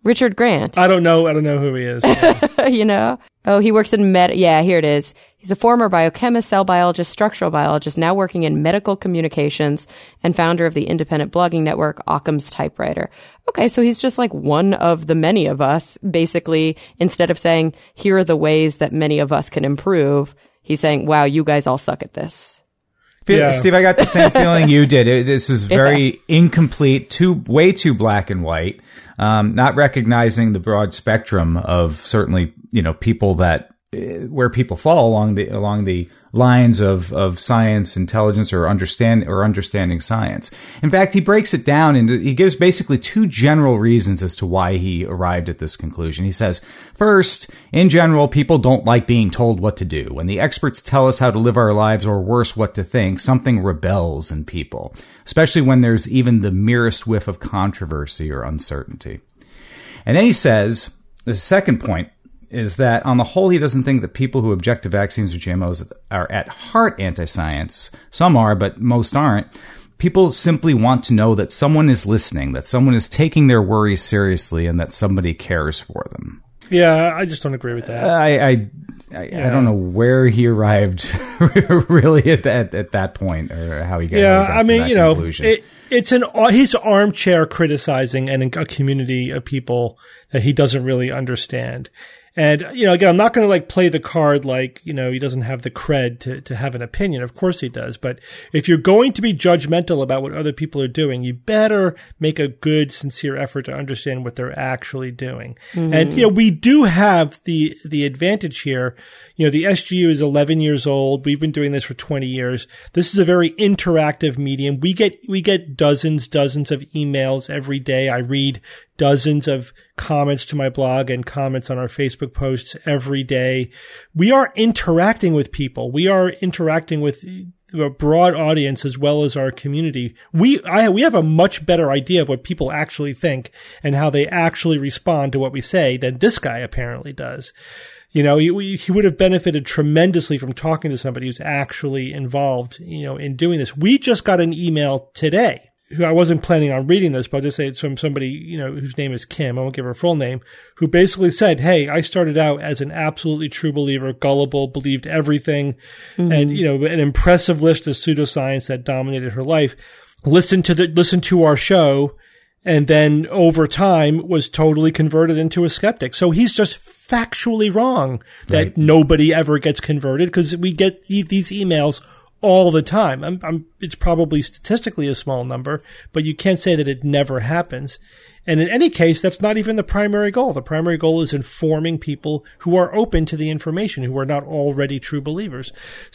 Richard Grant. I don't know who he is. You know? Oh, he works in yeah, here it is. He's a former biochemist, cell biologist, structural biologist, now working in medical communications and founder of the independent blogging network Occam's Typewriter. Okay, so he's just like one of the many of us. Basically, instead of saying, here are the ways that many of us can improve, he's saying, wow, you guys all suck at this. Yeah. Steve, I got the same feeling you did. This is very incomplete, way too black and white, not recognizing the broad spectrum of certainly, people that where people fall along the lines of science, intelligence, or understanding science. In fact, he breaks it down and he gives basically two general reasons as to why he arrived at this conclusion. He says, first, in general, people don't like being told what to do. When the experts tell us how to live our lives, or worse, what to think, something rebels in people, especially when there's even the merest whiff of controversy or uncertainty. And then he says, the second point is that on the whole, he doesn't think that people who object to vaccines or GMOs are at heart anti-science. Some are, but most aren't. People simply want to know that someone is listening, that someone is taking their worries seriously, and that somebody cares for them. Yeah, I just don't agree with that. I don't know where he arrived really at that point, or how he got, to that conclusion. It's he's armchair criticizing a community of people that he doesn't really understand. And, again, I'm not going to play the card he doesn't have the cred to have an opinion. Of course he does. But if you're going to be judgmental about what other people are doing, you better make a good, sincere effort to understand what they're actually doing. Mm-hmm. And, we do have the advantage here. The SGU is 11 years old. We've been doing this for 20 years. This is a very interactive medium. We get dozens of emails every day. I read dozens of comments to my blog and comments on our Facebook posts every day. We are interacting with people. We are interacting with a broad audience as well as our community. We have a much better idea of what people actually think and how they actually respond to what we say than this guy apparently does. He would have benefited tremendously from talking to somebody who's actually involved, in doing this. We just got an email today. I wasn't planning on reading this, but I'll just say it's from somebody, whose name is Kim. I won't give her full name, who basically said, hey, I started out as an absolutely true believer, gullible, believed everything, and, an impressive list of pseudoscience that dominated her life. Listened to our show, and then over time was totally converted into a skeptic. So he's just factually wrong that nobody ever gets converted, because we get these emails all the time. It's probably statistically a small number, but you can't say that it never happens. And in any case, that's not even the primary goal. The primary goal is informing people who are open to the information, who are not already true believers.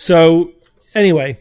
So anyway,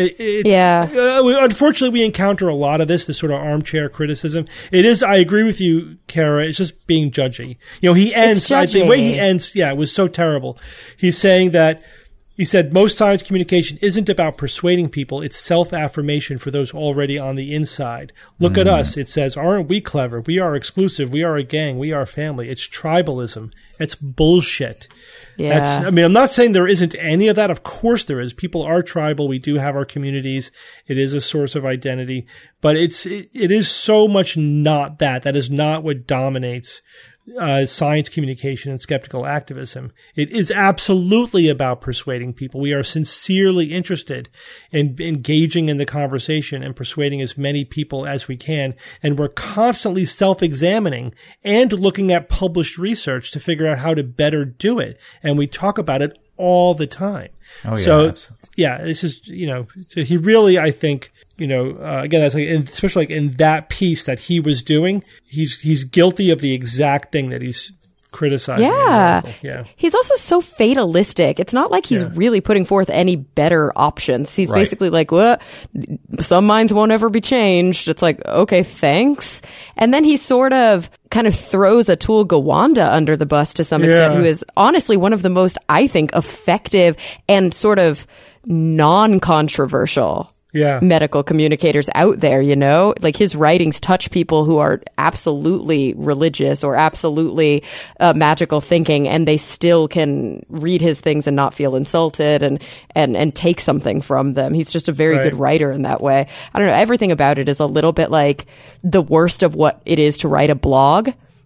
unfortunately, we encounter a lot of this sort of armchair criticism. It is, I agree with you, Kara, it's just being judgy. He ends, the way he ends, it was so terrible. He's saying that, he said, most science communication isn't about persuading people. It's self-affirmation for those already on the inside. Look at us. It says, aren't we clever? We are exclusive. We are a gang. We are family. It's tribalism. It's bullshit. Yeah. I'm not saying there isn't any of that. Of course there is. People are tribal. We do have our communities. It is a source of identity. But it is so much not that. That is not what dominates science communication and skeptical activism. It is absolutely about persuading people. We are sincerely interested in engaging in the conversation and persuading as many people as we can. And we're constantly self-examining and looking at published research to figure out how to better do it. And we talk about it all the time. Oh, yeah, so, absolutely. This is, he really, I think, again, that's especially in that piece that he was doing, he's guilty of the exact thing that he's criticizing. Yeah. He's also so fatalistic. It's not like he's really putting forth any better options. He's basically like, well, some minds won't ever be changed. It's like, okay, thanks. And then he sort of kind of throws Atul Gawanda under the bus to some extent, who is honestly one of the most, I think, effective and sort of non-controversial medical communicators out there, like his writings touch people who are absolutely religious or absolutely magical thinking, and they still can read his things and not feel insulted and take something from them. He's just a very good writer in that way. I don't know. Everything about it is a little bit like the worst of what it is to write a blog.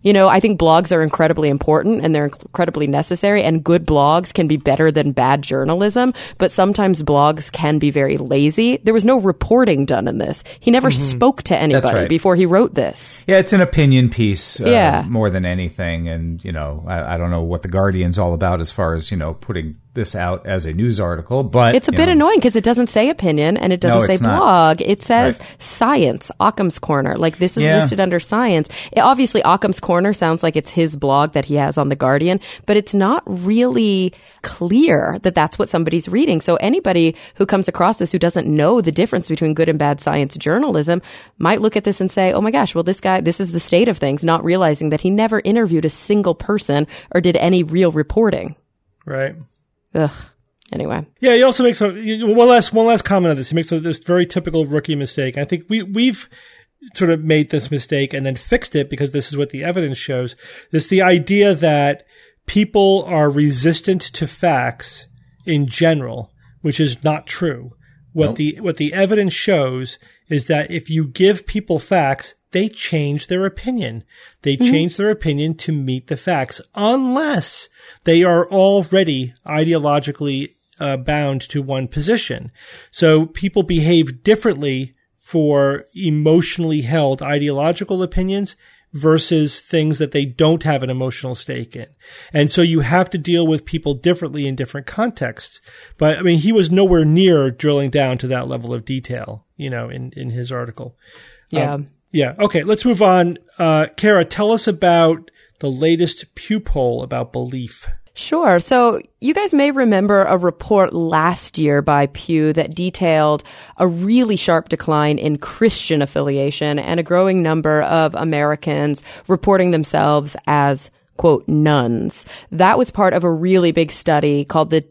I think blogs are incredibly important and they're incredibly necessary, and good blogs can be better than bad journalism, but sometimes blogs can be very lazy. There was no reporting done in this. He never spoke to anybody before he wrote this. Yeah, it's an opinion piece more than anything. And, I don't know what The Guardian's all about as far as, putting this out as a news article, but it's a bit annoying because it doesn't say opinion and it doesn't say blog. It says science, Occam's Corner. Like, this is listed under science. Obviously, Occam's Corner sounds like it's his blog that he has on The Guardian, but it's not really clear that that's what somebody's reading. So anybody who comes across this who doesn't know the difference between good and bad science journalism might look at this and say, oh my gosh, well, this is the state of things, not realizing that he never interviewed a single person or did any real reporting. Right. Ugh. Anyway. Yeah, he also makes one last comment on this. He makes this very typical rookie mistake. I think we've sort of made this mistake and then fixed it because this is what the evidence shows. It's the idea that people are resistant to facts in general, which is not true. What the evidence shows is that if you give people facts, they change their opinion. They change their opinion to meet the facts, unless they are already ideologically bound to one position. So people behave differently for emotionally held ideological opinions versus things that they don't have an emotional stake in. And so you have to deal with people differently in different contexts. But I mean, he was nowhere near drilling down to that level of detail, in his article. Yeah. Yeah. Okay. Let's move on. Kara, tell us about the latest Pew poll about belief. Sure. So you guys may remember a report last year by Pew that detailed a really sharp decline in Christian affiliation and a growing number of Americans reporting themselves as, quote, nuns. That was part of a really big study called the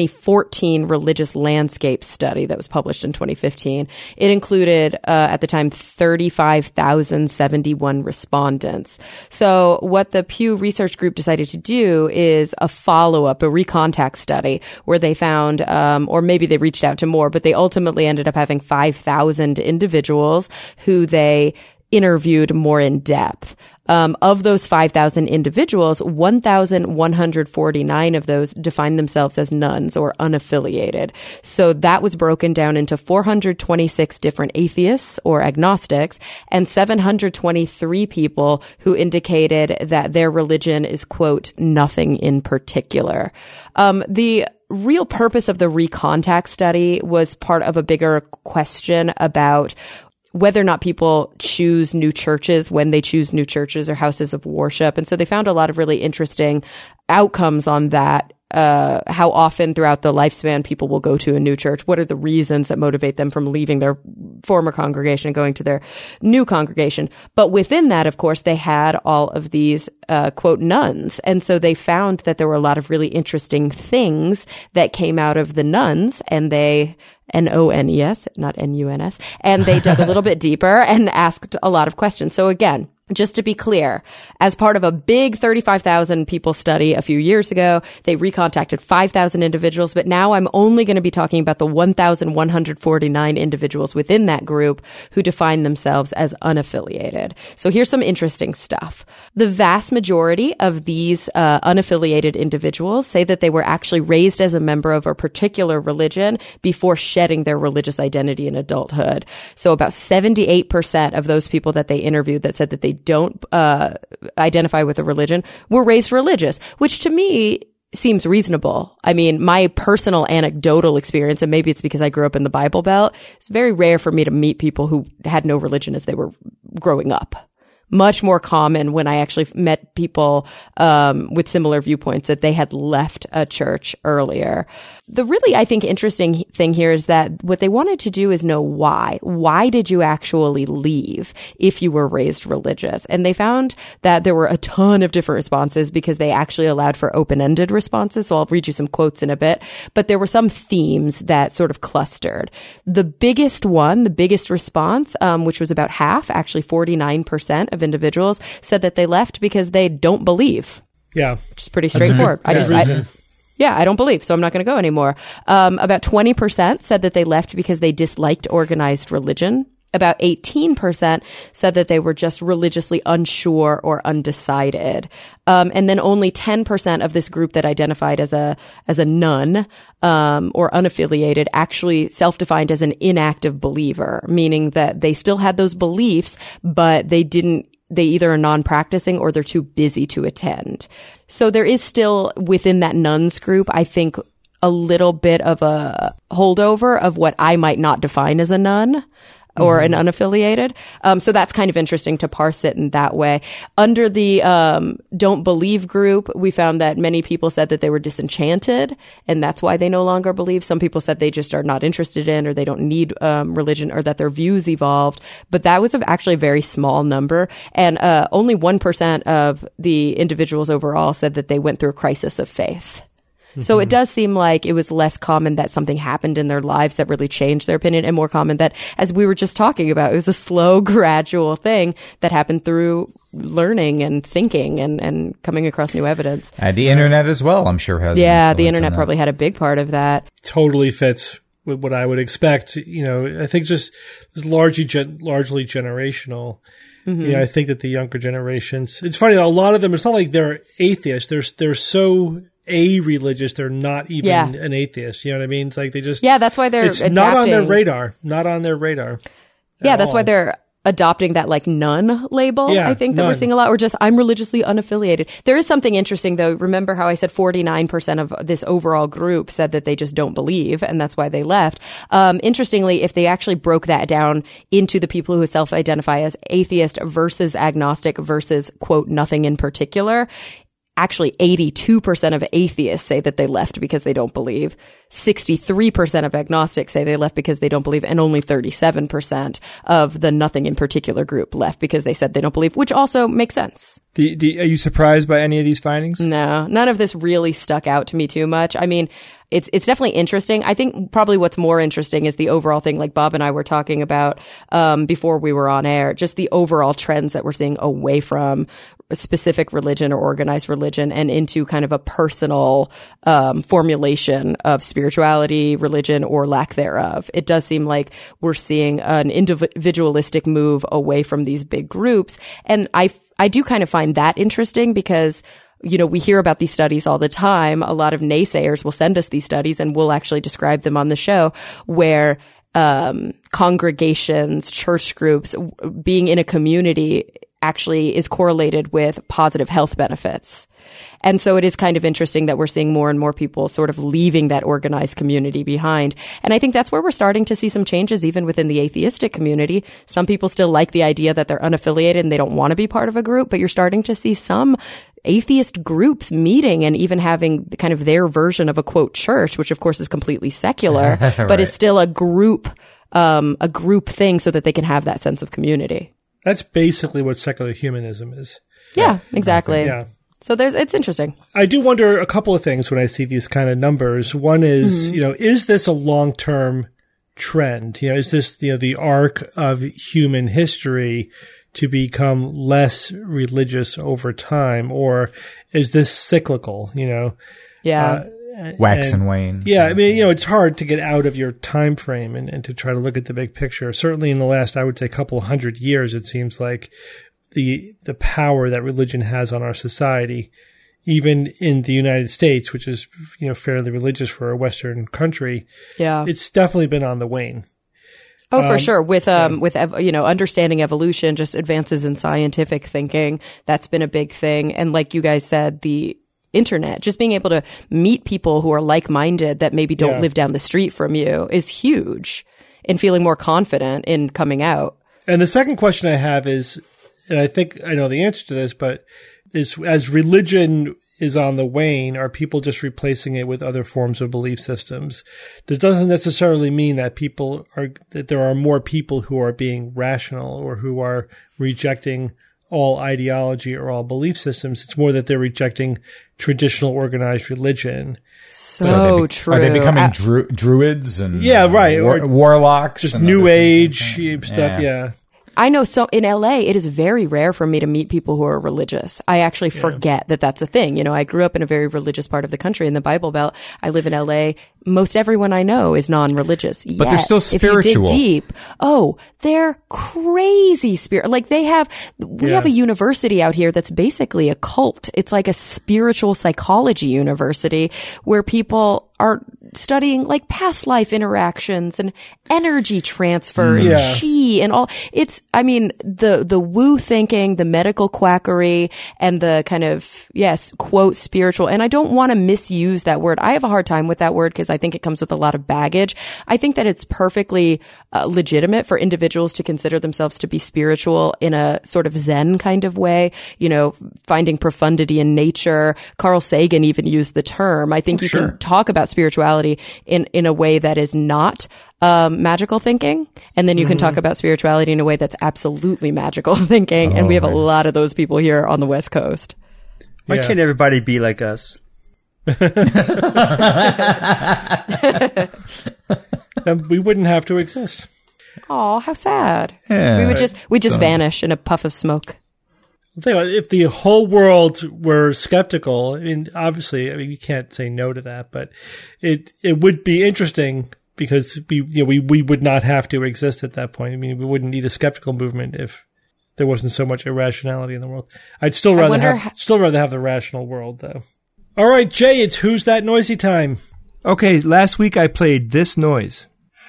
2014 Religious Landscape Study that was published in 2015. It included, at the time, 35,071 respondents. So what the Pew Research Group decided to do is a follow-up, a recontact study, where they found, or maybe they reached out to more, but they ultimately ended up having 5,000 individuals who they interviewed more in depth. Of those 5,000 individuals, 1,149 of those defined themselves as nuns or unaffiliated. So that was broken down into 426 different atheists or agnostics and 723 people who indicated that their religion is, quote, nothing in particular. The real purpose of the recontact study was part of a bigger question about whether or not people choose new churches when they choose new churches or houses of worship. And so they found a lot of really interesting outcomes on that. How often throughout the lifespan people will go to a new church. What are the reasons that motivate them from leaving their former congregation and going to their new congregation? But within that, of course, they had all of these, quote, nuns. And so they found that there were a lot of really interesting things that came out of the nuns, and they N-O-N-E-S, not N-U-N-S. And they dug a little bit deeper and asked a lot of questions. So again, just to be clear, as part of a big 35,000 people study a few years ago, they recontacted 5,000 individuals, but now I'm only going to be talking about the 1,149 individuals within that group who define themselves as unaffiliated. So here's some interesting stuff. The vast majority of these unaffiliated individuals say that they were actually raised as a member of a particular religion before shedding their religious identity in adulthood. So about 78% of those people that they interviewed that said that they don't identify with a religion were raised religious, which to me seems reasonable. I mean, my personal anecdotal experience, and maybe it's because I grew up in the Bible Belt, it's very rare for me to meet people who had no religion as they were growing up. Much more common when I actually met people with similar viewpoints that they had left a church earlier. The really, I think, interesting thing here is that what they wanted to do is know why. Why did you actually leave if you were raised religious? And they found that there were a ton of different responses because they actually allowed for open-ended responses. So I'll read you some quotes in a bit. But there were some themes that sort of clustered. The biggest one, the biggest response, which was about half, actually 49% of individuals, said that they left because they don't believe. Yeah. Which is pretty straightforward. I don't believe, so I'm not going to go anymore. About 20% said that they left because they disliked organized religion. About 18% said that they were just religiously unsure or undecided. And then only 10% of this group that identified as a nun, or unaffiliated actually self-defined as an inactive believer, meaning that they still had those beliefs, but they either are non-practicing or they're too busy to attend. So there is still within that nuns group, I think, a little bit of a holdover of what I might not define as a nun or an unaffiliated. So that's kind of interesting to parse it in that way. Under the don't believe group, we found that many people said that they were disenchanted, and that's why they no longer believe. Some people said they just are not interested in, or they don't need religion, or that their views evolved. But that was actually a very small number. And only 1% of the individuals overall said that they went through a crisis of faith. So it does seem like it was less common that something happened in their lives that really changed their opinion, and more common that, as we were just talking about, it was a slow, gradual thing that happened through learning and thinking and coming across new evidence. The internet as well, I'm sure, has. Yeah, the internet probably had a big part of that. Totally fits with what I would expect. I think just it's largely generational. I think that the younger generations, it's funny, a lot of them, it's not like they're atheists. They're so religious, they're not even an atheist. You know what I mean? It's like they just... Yeah, that's why they're it's adapting. Not on their radar. Not on their radar. Yeah, that's why they're adopting that like nun label, I think, that we're seeing a lot, or just I'm religiously unaffiliated. There is something interesting, though. Remember how I said 49% of this overall group said that they just don't believe, and that's why they left. Interestingly, if they actually broke that down into the people who self-identify as atheist versus agnostic versus, quote, nothing in particular, actually 82% of atheists say that they left because they don't believe. 63% of agnostics say they left because they don't believe, and only 37% of the nothing in particular group left because they said they don't believe, which also makes sense. Are you surprised by any of these findings? No, none of this really stuck out to me too much. I mean, it's definitely interesting. I think probably what's more interesting is the overall thing, like Bob and I were talking about before we were on air, just the overall trends that we're seeing away from a specific religion or organized religion and into kind of a personal formulation of spirituality, religion, or lack thereof. It does seem like we're seeing an individualistic move away from these big groups. And I do kind of find that interesting because, we hear about these studies all the time. A lot of naysayers will send us these studies, and we'll actually describe them on the show, where congregations, church groups, being in a community actually is correlated with positive health benefits. And so it is kind of interesting that we're seeing more and more people sort of leaving that organized community behind. And I think that's where we're starting to see some changes even within the atheistic community. Some people still like the idea that they're unaffiliated and they don't want to be part of a group, but you're starting to see some atheist groups meeting and even having kind of their version of a, quote, church, which of course is completely secular, right. But is still a group thing so that they can have that sense of community. That's basically what secular humanism is. Yeah, exactly. Yeah. So it's interesting. I do wonder a couple of things when I see these kind of numbers. One is, is this a long-term trend? Is this, the arc of human history to become less religious over time? Or is this cyclical, Yeah. Wax and wane. Yeah, I mean, it's hard to get out of your time frame and to try to look at the big picture. Certainly in the last, I would say, couple hundred years, it seems like the power that religion has on our society, even in the United States, which is, fairly religious for a Western country. Yeah. It's definitely been on the wane. Oh, for sure. With understanding evolution, just advances in scientific thinking, that's been a big thing. And like you guys said, the internet, just being able to meet people who are like-minded that maybe don't live down the street from you is huge in feeling more confident in coming out. And the second question I have is, and I think I know the answer to this, but is as religion is on the wane, are people just replacing it with other forms of belief systems? This doesn't necessarily mean that that there are more people who are being rational or who are rejecting all ideology or all belief systems. It's more that they're rejecting traditional organized religion. So true. Are they becoming druids and warlocks? Just new age stuff, yeah. I know. So in LA, it is very rare for me to meet people who are religious. I actually forget that that's a thing. I grew up in a very religious part of the country in the Bible Belt. I live in LA most everyone I know is non-religious. But they're still spiritual. If you dig deep, they're crazy spirit. Like we have a university out here that's basically a cult. It's like a spiritual psychology university where people are studying like past life interactions and energy transfer and chi and all. It's, I mean, the woo thinking, the medical quackery, and the kind of, quote, spiritual. And I don't want to misuse that word. I have a hard time with that word because I think it comes with a lot of baggage. I think that it's perfectly legitimate for individuals to consider themselves to be spiritual in a sort of Zen kind of way, you know, finding profundity in nature. Carl Sagan even used the term. I think you can talk about spirituality in a way that is not magical thinking, and then you can talk about spirituality in a way that's absolutely magical thinking, and we have a lot of those people here on the West Coast. Why can't everybody be like us? Then we wouldn't have to exist. Oh, how sad. Yeah. We'd just vanish in a puff of smoke. Think about it, if the whole world were skeptical, I mean, obviously, I mean, you can't say no to that, but it would be interesting because we would not have to exist at that point. I mean, we wouldn't need a skeptical movement if there wasn't so much irrationality in the world. I'd still rather have the rational world, though. All right, Jay, it's Who's That Noisy time. Okay, last week I played this noise.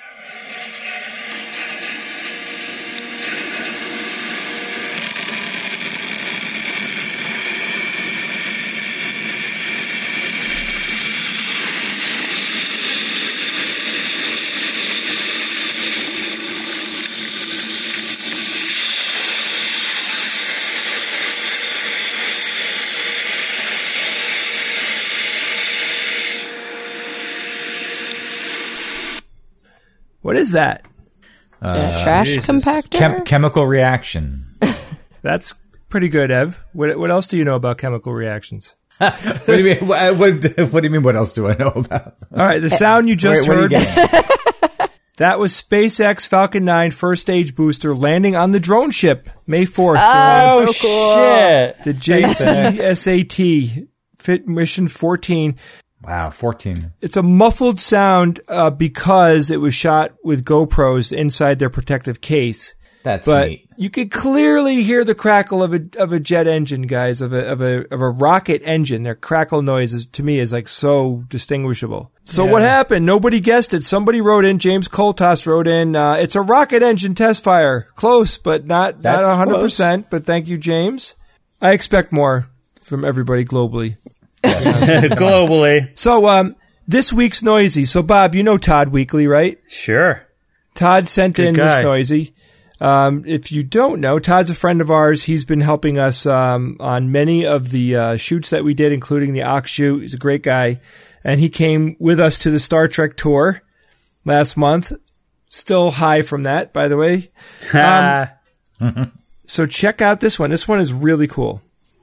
What is that? Trash compactor? Chemical reaction. That's pretty good, Ev. What else do you know about chemical reactions? What do you mean? What do you mean? What else do I know about? All right, the sound you just heard. That was SpaceX Falcon 9 first stage booster landing on the drone ship May 4th. Oh, so cool. Shit. The JCSAT Fit Mission 14. Wow, 14. It's a muffled sound because it was shot with GoPros inside their protective case. That's but neat. You could clearly hear the crackle of a jet engine, guys, of a rocket engine. Their crackle noise to me is like so distinguishable. So what happened? Nobody guessed it. Somebody wrote in. James Coltas wrote in. It's a rocket engine test fire. Close, but not 100%. Close. But thank you, James. I expect more from everybody globally. Globally. So this week's noisy. So Bob, you know Todd Weekly, right? Sure. Todd sent in this noisy. If you don't know, Todd's a friend of ours. He's been helping us on many of the shoots that we did, including the Ox shoot. He's a great guy. And he came with us to the Star Trek tour last month. Still high from that, by the way. So check out this one. This one is really cool.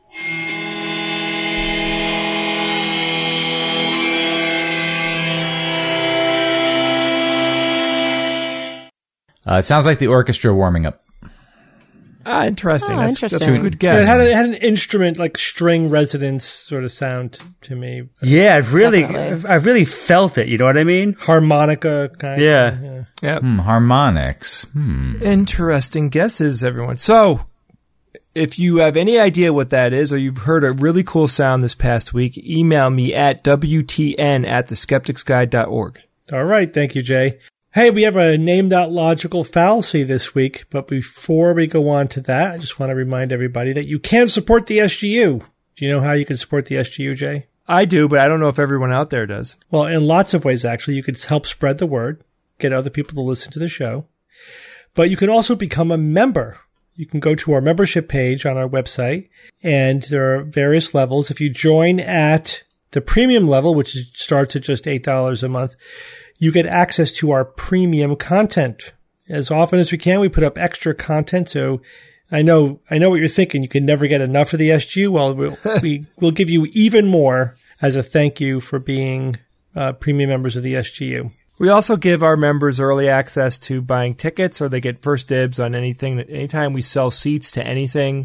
It sounds like the orchestra warming up. Interesting. That's a good guess. Yeah, it had an instrument, like string resonance sort of sound to me. Yeah, I've really felt it. You know what I mean? Harmonica kind of. Yeah. Harmonics. Interesting guesses, everyone. So, if you have any idea what that is, or you've heard a really cool sound this past week, email me at wtn@theskepticsguide.org. All right. Thank you, Jay. Hey, we have a name.logical fallacy this week, but before we go on to that, I just want to remind everybody that you can support the SGU. Do you know how you can support the SGU, Jay? I do, but I don't know if everyone out there does. Well, in lots of ways, actually. You could help spread the word, get other people to listen to the show. But you can also become a member. You can go to our membership page on our website, and there are various levels. If you join at the premium level, which starts at just $8 a month, you get access to our premium content. As often as we can, we put up extra content. So I know what you're thinking. You can never get enough of the SGU. Well, we'll give you even more as a thank you for being premium members of the SGU. We also give our members early access to buying tickets, or they get first dibs on anything. Anytime we sell seats to anything,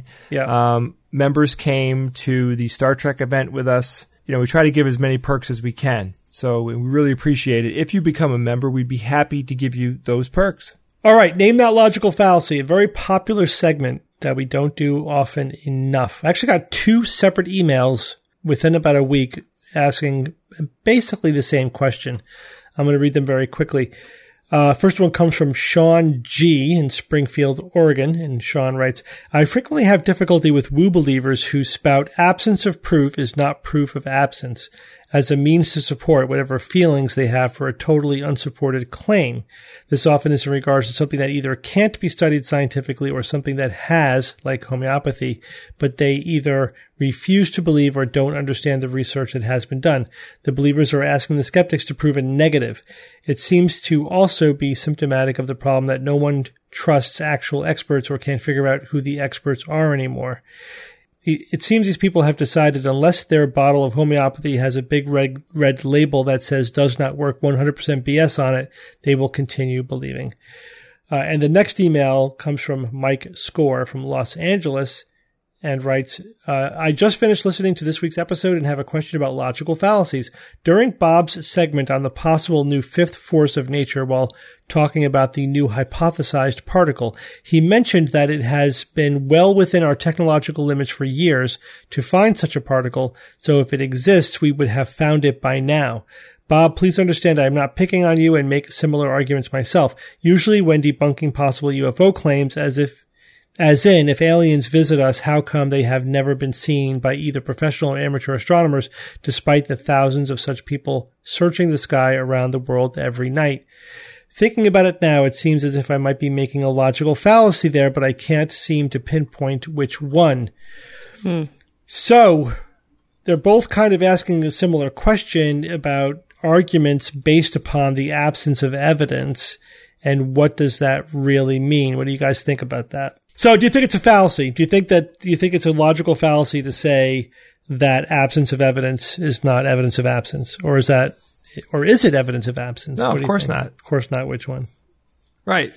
members came to the Star Trek event with us. You know, we try to give as many perks as we can. So we really appreciate it. If you become a member, we'd be happy to give you those perks. All right, name that logical fallacy, a very popular segment that we don't do often enough. I actually got 2 separate emails within about a week asking basically the same question. I'm going to read them very quickly. First one comes from Sean G. in Springfield, Oregon, and Sean writes, I frequently have difficulty with woo believers who spout absence of proof is not proof of absence as a means to support whatever feelings they have for a totally unsupported claim. This often is in regards to something that either can't be studied scientifically or something that has, like homeopathy, but they either refuse to believe or don't understand the research that has been done. The believers are asking the skeptics to prove a negative. It seems to also be symptomatic of the problem that no one trusts actual experts or can figure out who the experts are anymore. It seems these people have decided unless their bottle of homeopathy has a big red label that says does not work 100% BS on it, they will continue believing. And the next email comes from Mike Score from Los Angeles and writes, I just finished listening to this week's episode and have a question about logical fallacies. During Bob's segment on the possible new fifth force of nature while talking about the new hypothesized particle, he mentioned that it has been well within our technological limits for years to find such a particle, so if it exists, we would have found it by now. Bob, please understand I am not picking on you and make similar arguments myself. Usually when debunking possible UFO claims, as in, if aliens visit us, how come they have never been seen by either professional or amateur astronomers, despite the thousands of such people searching the sky around the world every night? Thinking about it now, it seems as if I might be making a logical fallacy there, but I can't seem to pinpoint which one. So, they're both kind of asking a similar question about arguments based upon the absence of evidence, and what does that really mean? What do you guys think about that? So do you think it's a fallacy? Do you think it's a logical fallacy to say that absence of evidence is not evidence of absence? Or is it evidence of absence? No, of course not. Of course not. Which one? Right.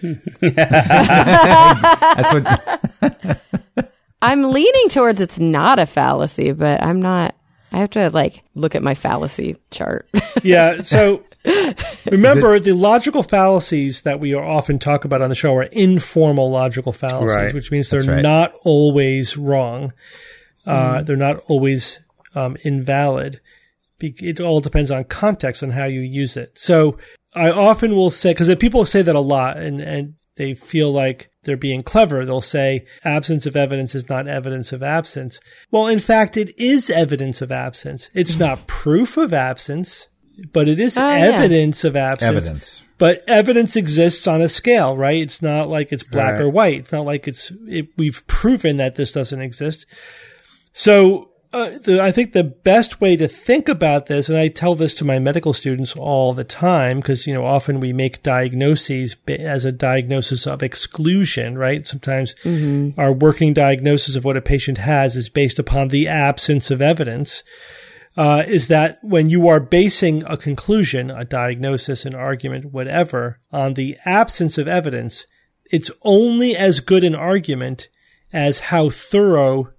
That's what. I'm leaning towards it's not a fallacy, but I'm not. I have to look at my fallacy chart. Yeah. So remember, the logical fallacies that we often talk about on the show are informal logical fallacies, right. Which means they're not always wrong. They're not always invalid. It all depends on context on how you use it. So I often will say, because people say that a lot and they feel like they're being clever. They'll say absence of evidence is not evidence of absence. Well, in fact, it is evidence of absence. It's not proof of absence, but it is evidence of absence. Evidence. But evidence exists on a scale, right? It's not like it's black or white. It's not like we've proven that this doesn't exist. So I think the best way to think about this, and I tell this to my medical students all the time, because, often we make diagnoses as a diagnosis of exclusion, right? Sometimes our working diagnosis of what a patient has is based upon the absence of evidence, is that when you are basing a conclusion, a diagnosis, an argument, whatever, on the absence of evidence, it's only as good an argument as how thoroughly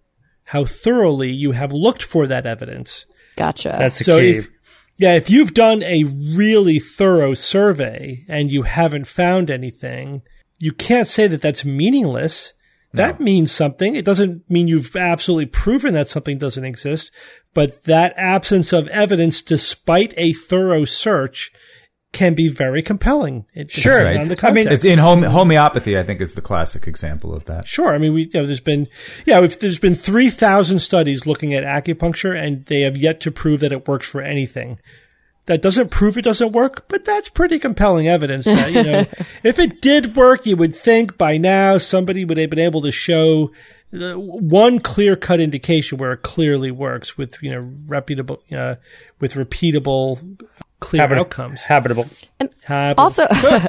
you have looked for that evidence. Gotcha. That's the key. If you've done a really thorough survey and you haven't found anything, you can't say that that's meaningless. That means something. It doesn't mean you've absolutely proven that something doesn't exist, but that absence of evidence, despite a thorough search, can be very compelling. Sure. Right. It's in homeopathy, I think, is the classic example of that. Sure. I mean, there's been 3,000 studies looking at acupuncture, and they have yet to prove that it works for anything. That doesn't prove it doesn't work, but that's pretty compelling evidence that, if it did work, you would think by now somebody would have been able to show one clear-cut indication where it clearly works with, repeatable clear outcomes. Habitable. Also,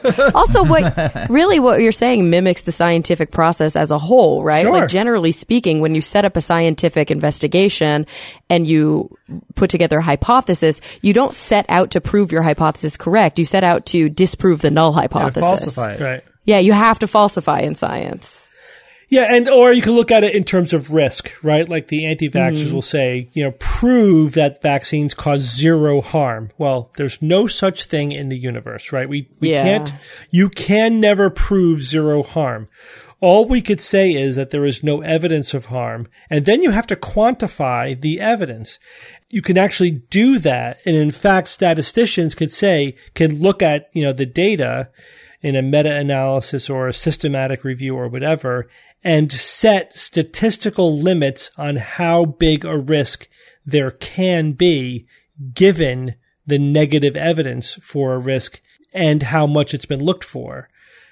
what you're saying mimics the scientific process as a whole, right? Sure. Like, generally speaking, when you set up a scientific investigation and you put together a hypothesis, you don't set out to prove your hypothesis correct. You set out to disprove the null hypothesis. Falsify it. Right. Yeah, you have to falsify in science. Yeah, or you can look at it in terms of risk, right? Like the anti-vaxxers will say, prove that vaccines cause zero harm. Well, there's no such thing in the universe, right? You can never prove zero harm. All we could say is that there is no evidence of harm, and then you have to quantify the evidence. You can actually do that, and in fact, statisticians can look at, the data in a meta-analysis or a systematic review or whatever, and set statistical limits on how big a risk there can be given the negative evidence for a risk and how much it's been looked for.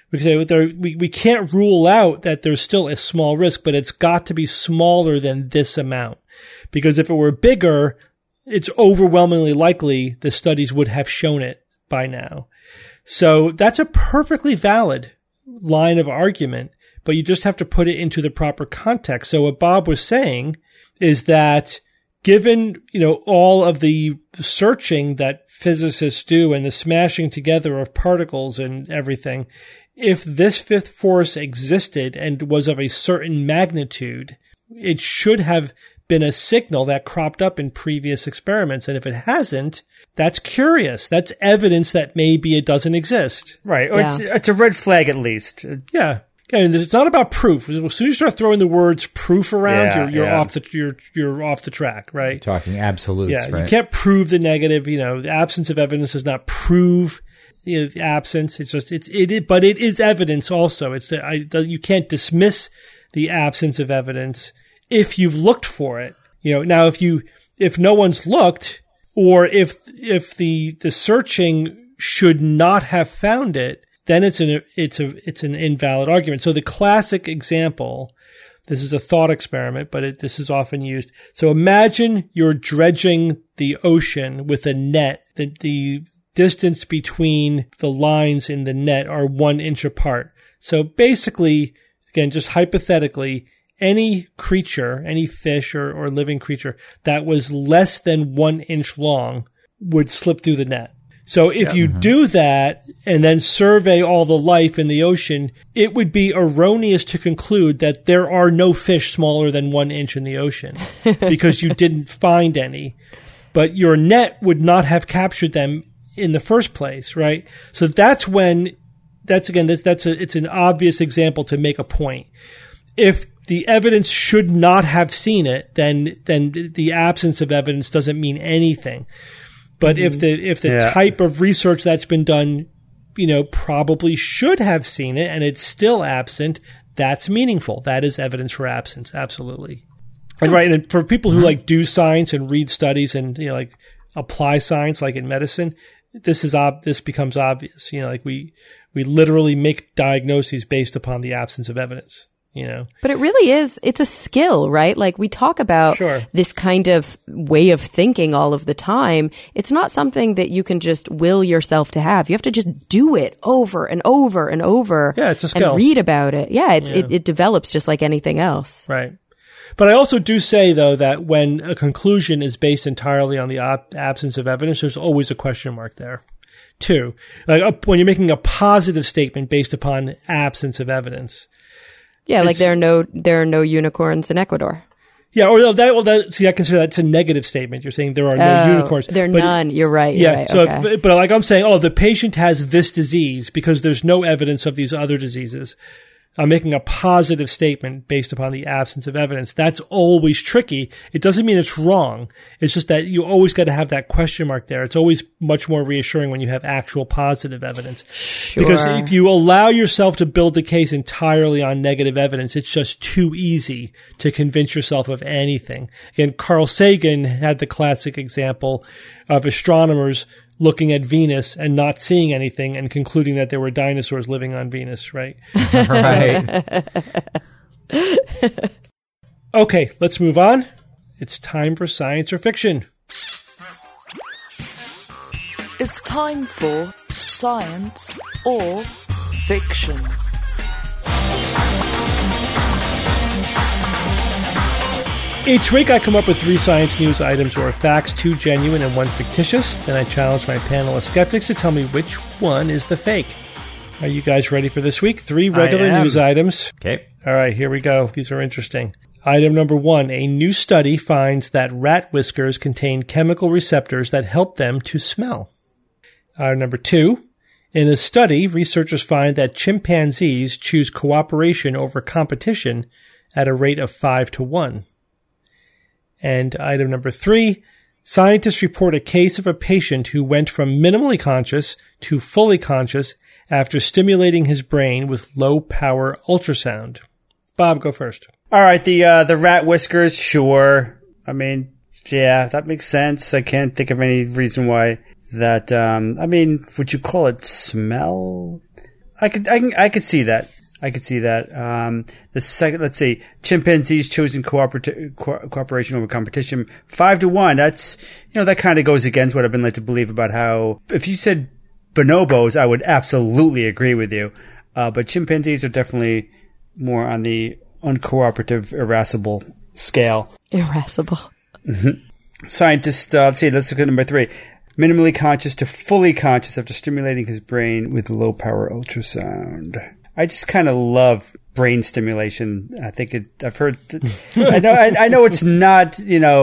We can't rule out that there's still a small risk, but it's got to be smaller than this amount. Because if it were bigger, it's overwhelmingly likely the studies would have shown it by now. So that's a perfectly valid line of argument, but you just have to put it into the proper context. So what Bob was saying is that given, all of the searching that physicists do and the smashing together of particles and everything, if this fifth force existed and was of a certain magnitude, it should have been a signal that cropped up in previous experiments. And if it hasn't, that's curious. That's evidence that maybe it doesn't exist. Right. Or it's a red flag at least. Yeah. And it's not about proof. As soon as you start throwing the words proof around, you're off the track, right? You're talking absolutes, right? You can't prove the negative. The absence of evidence does not prove the absence. It's just but it is evidence also. You can't dismiss the absence of evidence if you've looked for it. Now if no one's looked, or if the searching should not have found it, then it's an invalid argument. So the classic example, this is a thought experiment, but this is often used. So imagine you're dredging the ocean with a net. The distance between the lines in the net are 1 inch apart. So basically, again, just hypothetically, any creature, any fish or living creature that was less than 1 inch long would slip through the net. So if you do that and then survey all the life in the ocean, it would be erroneous to conclude that there are no fish smaller than 1 inch in the ocean because you didn't find any. But your net would not have captured them in the first place, right? So it's an obvious example to make a point. If the evidence should not have seen it, then the absence of evidence doesn't mean anything. But if the type of research that's been done, probably should have seen it and it's still absent, that's meaningful. That is evidence for absence. Absolutely. And for people who do science and read studies and, apply science, like in medicine, this becomes obvious. We literally make diagnoses based upon the absence of evidence. But it really is, it's a skill, right? Like we talk about this kind of way of thinking all of the time. It's not something that you can just will yourself to have. You have to just do it over and over and over. Yeah, it's a skill. And read about it. Yeah, it develops just like anything else. Right. But I also do say, though, that when a conclusion is based entirely on the absence of evidence, there's always a question mark there, too. Like when you're making a positive statement based upon absence of evidence. Yeah, like there are no unicorns in Ecuador. Yeah, or I consider that's a negative statement. You're saying there are no unicorns. There are none. You're right. Yeah. Right, so, okay. But like I'm saying, the patient has this disease because there's no evidence of these other diseases. I'm making a positive statement based upon the absence of evidence. That's always tricky. It doesn't mean it's wrong. It's just that you always got to have that question mark there. It's always much more reassuring when you have actual positive evidence. Sure. Because if you allow yourself to build the case entirely on negative evidence, it's just too easy to convince yourself of anything. Again, Carl Sagan had the classic example of astronomers looking at Venus and not seeing anything and concluding that there were dinosaurs living on Venus, right? Right. Okay, let's move on. It's time for science or fiction. It's time for science or fiction. Each week I come up with 3 science news items or facts, 2 genuine and 1 fictitious. Then I challenge my panel of skeptics to tell me which one is the fake. Are you guys ready for this week? 3 regular news items. Okay. All right, here we go. These are interesting. Item number 1. A new study finds that rat whiskers contain chemical receptors that help them to smell. Item number 2. In a study, researchers find that chimpanzees choose cooperation over competition at a rate of 5-to-1. And item number 3. Scientists report a case of a patient who went from minimally conscious to fully conscious after stimulating his brain with low-power ultrasound. Bob, go first. All right, the rat whiskers, sure. I mean, yeah, that makes sense. I can't think of any reason why that. I mean, would you call it smell? I could see that. I could see that. The second, let's see, chimpanzees choosing cooperation over competition, 5-to-1. That's, that kind of goes against what I've been led to believe about how, if you said bonobos, I would absolutely agree with you. But chimpanzees are definitely more on the uncooperative, irascible scale. Irascible. Mm-hmm. Scientists, let's look at number 3. Minimally conscious to fully conscious after stimulating his brain with low power ultrasound. I just kind of love brain stimulation. I think I've heard, I know it's not,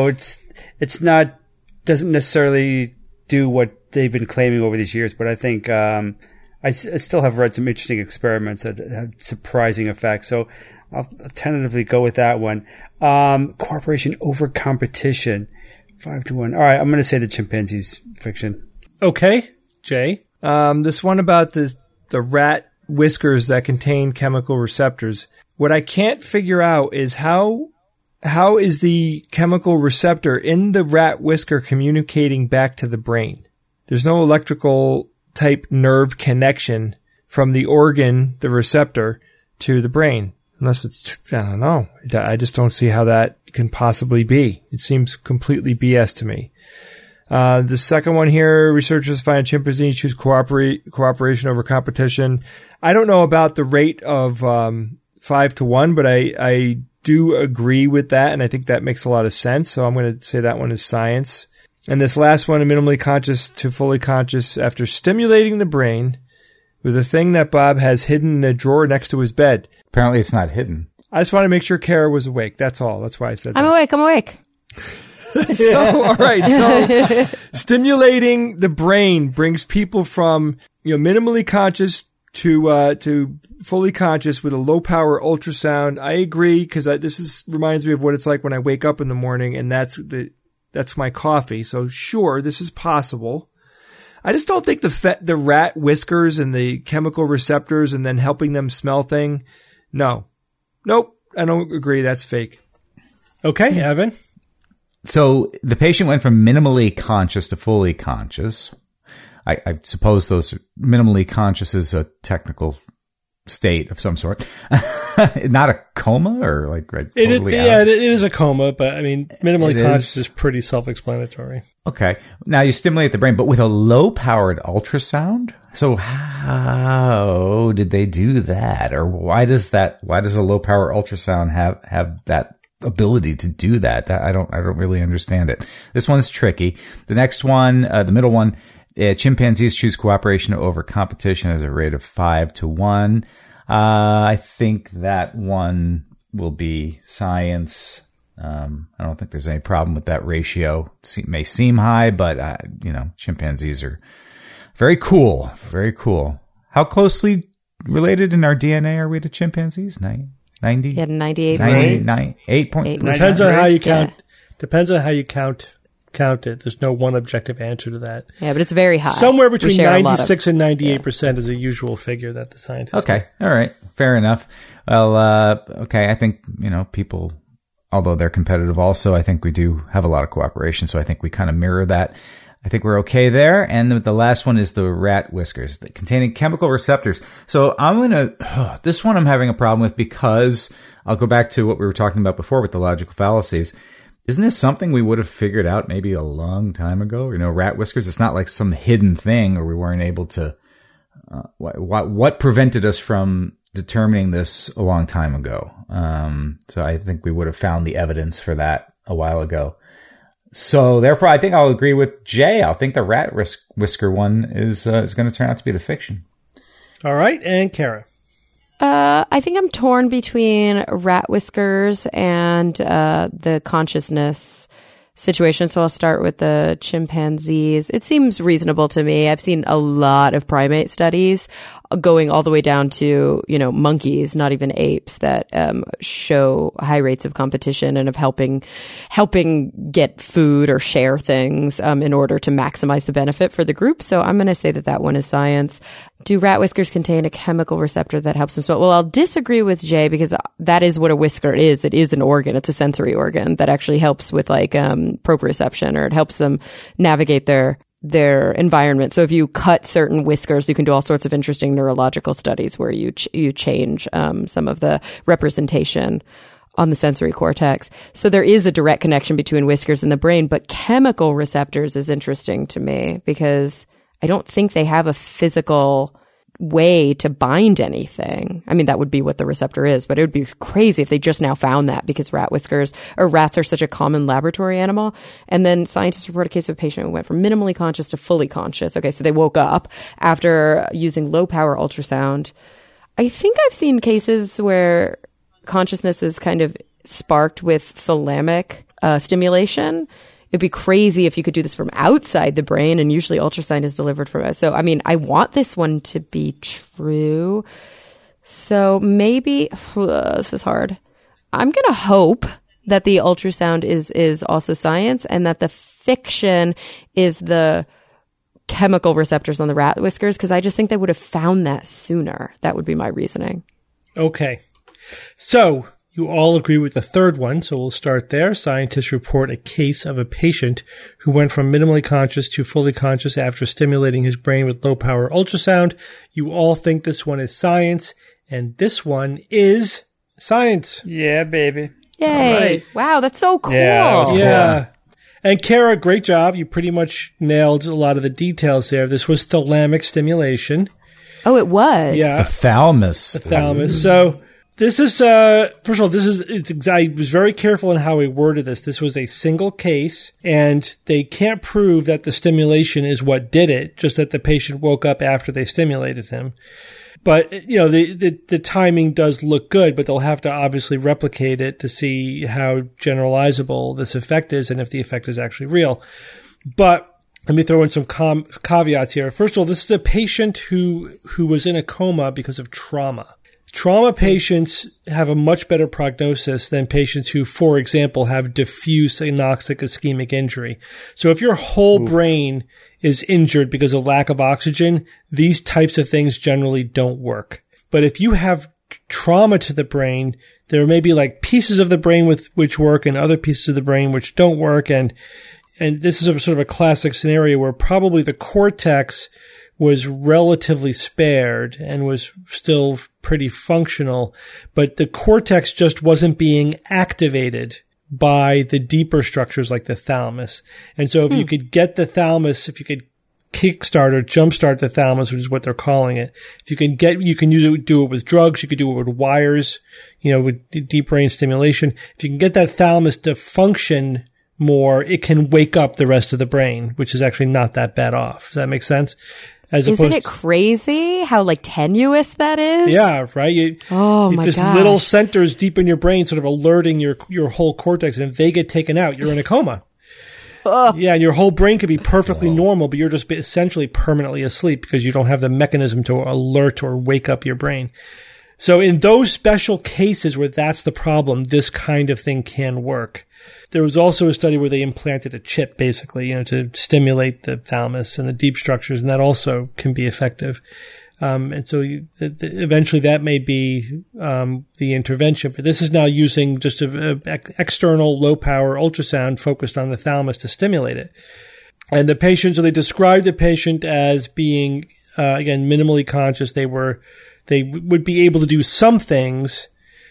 it's not, doesn't necessarily do what they've been claiming over these years, but I think, I still have read some interesting experiments that have surprising effects. So I'll tentatively go with that one. Cooperation over competition, 5-to-1. All right, I'm going to say the chimpanzees fiction. Okay, Jay. This one about the rat whiskers that contain chemical receptors. What I can't figure out is how is the chemical receptor in the rat whisker communicating back to the brain? There's no electrical type nerve connection from the organ, the receptor, to the brain. Unless it's, I don't know. I just don't see how that can possibly be. It seems completely BS to me. The second one here, researchers find chimpanzees choose cooperation over competition. I don't know about the rate of 5-to-1, but I do agree with that, and I think that makes a lot of sense. So I'm going to say that one is science. And this last one, minimally conscious to fully conscious after stimulating the brain with a thing that Bob has hidden in a drawer next to his bed. Apparently it's not hidden. I just want to make sure Kara was awake. That's all. That's why I said that. I'm awake. So, all right. So, stimulating the brain brings people from, minimally conscious to fully conscious with a low power ultrasound. I agree, because this reminds me of what it's like when I wake up in the morning, and that's my coffee. So sure, this is possible. I just don't think the rat whiskers and the chemical receptors and then helping them smell thing. No. Nope. I don't agree. That's fake. Okay, Evan. So the patient went from minimally conscious to fully conscious. I suppose those minimally conscious is a technical state of some sort. Not a coma or like totally it is a coma, but I mean, minimally conscious is pretty self-explanatory. Okay. Now you stimulate the brain, but with a low-powered ultrasound? So how did they do that? Or why does a low-power ultrasound have that ability to do that? I don't really understand it. This one's tricky. The next one, the middle one, chimpanzees choose cooperation over competition as a rate of 5-to-1. I think that one will be science. I don't think there's any problem with that ratio. It may seem high, but chimpanzees are very cool. Very cool. How closely related in our DNA are we to chimpanzees? 90? Yeah, 98. 8.3. Depends on how you count. Yeah. Depends on how you count it. There's no one objective answer to that. Yeah, but it's very high. Somewhere between 96 and 98% is a usual figure that the scientists. Okay. All right. Fair enough. Well, okay. I think, people, although they're competitive also, I think we do have a lot of cooperation. So I think we kind of mirror that. I think we're okay there. And the last one is the rat whiskers containing chemical receptors. So this one I'm having a problem with because I'll go back to what we were talking about before with the logical fallacies. Isn't this something we would have figured out maybe a long time ago? Rat whiskers, it's not like some hidden thing or we weren't able to, what prevented us from determining this a long time ago? So I think we would have found the evidence for that a while ago. So therefore, I think I'll agree with Jay. I think the rat whisker one is going to turn out to be the fiction. All right. And Kara. I think I'm torn between rat whiskers and the consciousness situation. So I'll start with the chimpanzees. It seems reasonable to me. I've seen a lot of primate studies going all the way down to, monkeys, not even apes, that show high rates of competition and of helping get food or share things in order to maximize the benefit for the group. So I'm going to say that one is science. Do rat whiskers contain a chemical receptor that helps them smell? Well, I'll disagree with Jay, because that is what a whisker is. It is an organ. It's a sensory organ that actually helps with proprioception, or it helps them navigate their environment. So if you cut certain whiskers, you can do all sorts of interesting neurological studies where you change some of the representation on the sensory cortex. So there is a direct connection between whiskers and the brain, but chemical receptors is interesting to me because I don't think they have a physical way to bind anything. I mean, that would be what the receptor is, but it would be crazy if they just now found that, because rats are such a common laboratory animal. And then scientists report a case of a patient who went from minimally conscious to fully conscious. Okay, so they woke up after using low power ultrasound. I think I've seen cases where consciousness is kind of sparked with thalamic stimulation. It'd be crazy if you could do this from outside the brain, and usually ultrasound is delivered from us. So, I mean, I want this one to be true. So maybe, this is hard. I'm going to hope that the ultrasound is also science, and that the fiction is the chemical receptors on the rat whiskers, because I just think they would have found that sooner. That would be my reasoning. Okay. So you all agree with the third one, so we'll start there. Scientists report a case of a patient who went from minimally conscious to fully conscious after stimulating his brain with low-power ultrasound. You all think this one is science, and this one is science. Yeah, baby. Yay. Right. Wow, that's so cool. Yeah. And Kara, great job. You pretty much nailed a lot of the details there. This was thalamic stimulation. Oh, it was? Yeah. The thalamus. The thalamus. So this is, first of all, I was very careful in how we worded this. This was a single case, and they can't prove that the stimulation is what did it, just that the patient woke up after they stimulated him. But, the timing does look good, but they'll have to obviously replicate it to see how generalizable this effect is and if the effect is actually real. But let me throw in some caveats here. First of all, this is a patient who was in a coma because of trauma. Trauma patients have a much better prognosis than patients who, for example, have diffuse anoxic ischemic injury. So if your whole brain is injured because of lack of oxygen, these types of things generally don't work. But if you have trauma to the brain, there may be like pieces of the brain which work and other pieces of the brain which don't work. And this is sort of a classic scenario where probably the cortex was relatively spared and was still pretty functional, but the cortex just wasn't being activated by the deeper structures like the thalamus. And so if you could get the thalamus, if you could kickstart or jumpstart the thalamus, which is what they're calling it, if you can do it with drugs, you could do it with wires, with deep brain stimulation. If you can get that thalamus to function more, it can wake up the rest of the brain, which is actually not that bad off. Does that make sense? Isn't it crazy how tenuous that is? Yeah, right. My gosh. Little centers deep in your brain sort of alerting your whole cortex, and if they get taken out, you're in a coma. Yeah, and your whole brain could be perfectly normal, but you're just essentially permanently asleep because you don't have the mechanism to alert or wake up your brain. So in those special cases where that's the problem, this kind of thing can work. There was also a study where they implanted a chip, basically, to stimulate the thalamus and the deep structures, and that also can be effective. And so eventually that may be the intervention. But this is now using just an external low-power ultrasound focused on the thalamus to stimulate it. And the patient, so they described the patient as being, again, minimally conscious. They would be able to do some things,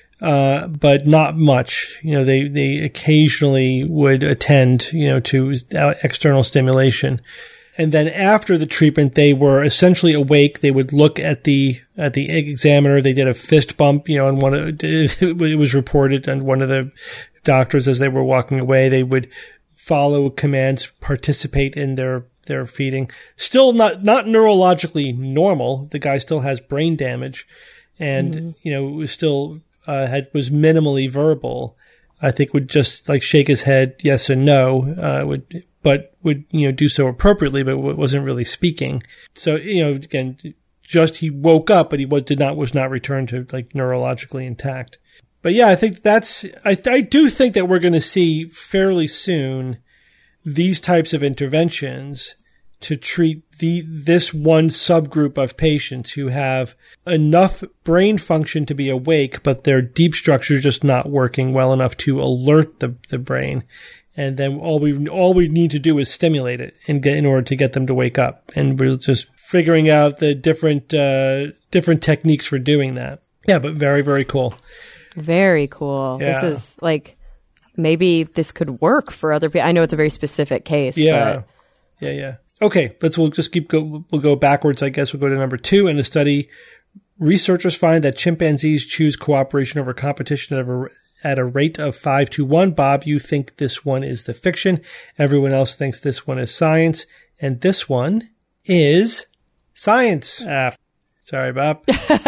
but not much. They occasionally would attend, to external stimulation. And then after the treatment, they were essentially awake. They would look at the examiner. They did a fist bump, and it was reported, and one of the doctors, as they were walking away, they would follow commands, participate in their feeding. Still not neurologically normal. The guy still has brain damage. and was still was minimally verbal, I think would just like shake his head yes and no, would do so appropriately, but wasn't really speaking. So again, just he woke up, but he was not returned to like neurologically intact. But yeah, I think I do think that we're going to see fairly soon these types of interventions to treat this one subgroup of patients who have enough brain function to be awake, but their deep structure is just not working well enough to alert the brain. And then all we need to do is stimulate it in order to get them to wake up. And we're just figuring out the different techniques for doing that. Yeah, but very, very cool. Very cool. Yeah. This is like, maybe this could work for other people. I know it's a very specific case. Yeah. But yeah. Okay, we'll just we'll go backwards, I guess. We'll go to number 2. In the study, researchers find that chimpanzees choose cooperation over competition at a rate of 5-1. Bob, you think this one is the fiction. Everyone else thinks this one is science. And this one is science. Sorry, Bob.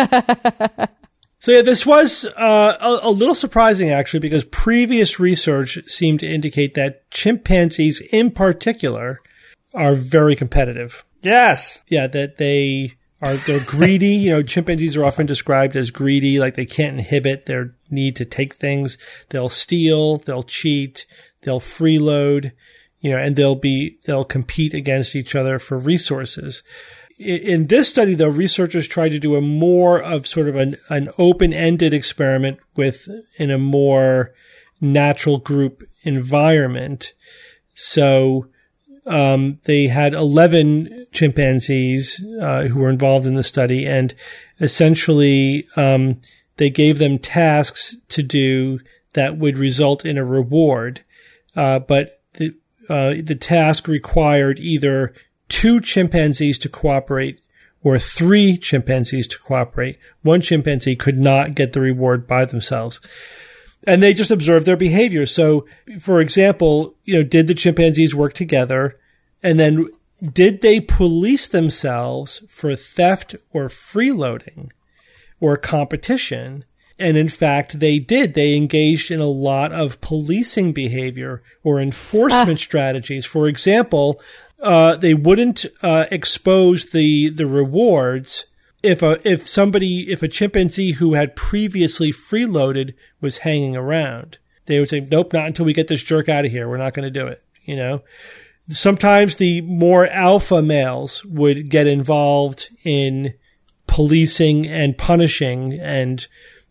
So yeah, this was a little surprising, actually, because previous research seemed to indicate that chimpanzees in particular are very competitive. Yes. Yeah, that they're greedy. Chimpanzees are often described as greedy, like they can't inhibit their need to take things. They'll steal, they'll cheat, they'll freeload, and they'll compete against each other for resources. In this study, though, researchers tried to do a more of sort of an open-ended experiment in a more natural group environment. So they had 11 chimpanzees who were involved in the study, and essentially they gave them tasks to do that would result in a reward. But the task required either 2 chimpanzees to cooperate or 3 chimpanzees to cooperate. One chimpanzee could not get the reward by themselves. And they just observed their behavior. So, for example, did the chimpanzees work together? And then did they police themselves for theft or freeloading or competition? And in fact, they did. They engaged in a lot of policing behavior or enforcement strategies. For example, they wouldn't expose the rewards if a chimpanzee who had previously freeloaded was hanging around. They would say, nope, not until we get this jerk out of here. We're not going to do it. Sometimes the more alpha males would get involved in policing and punishing and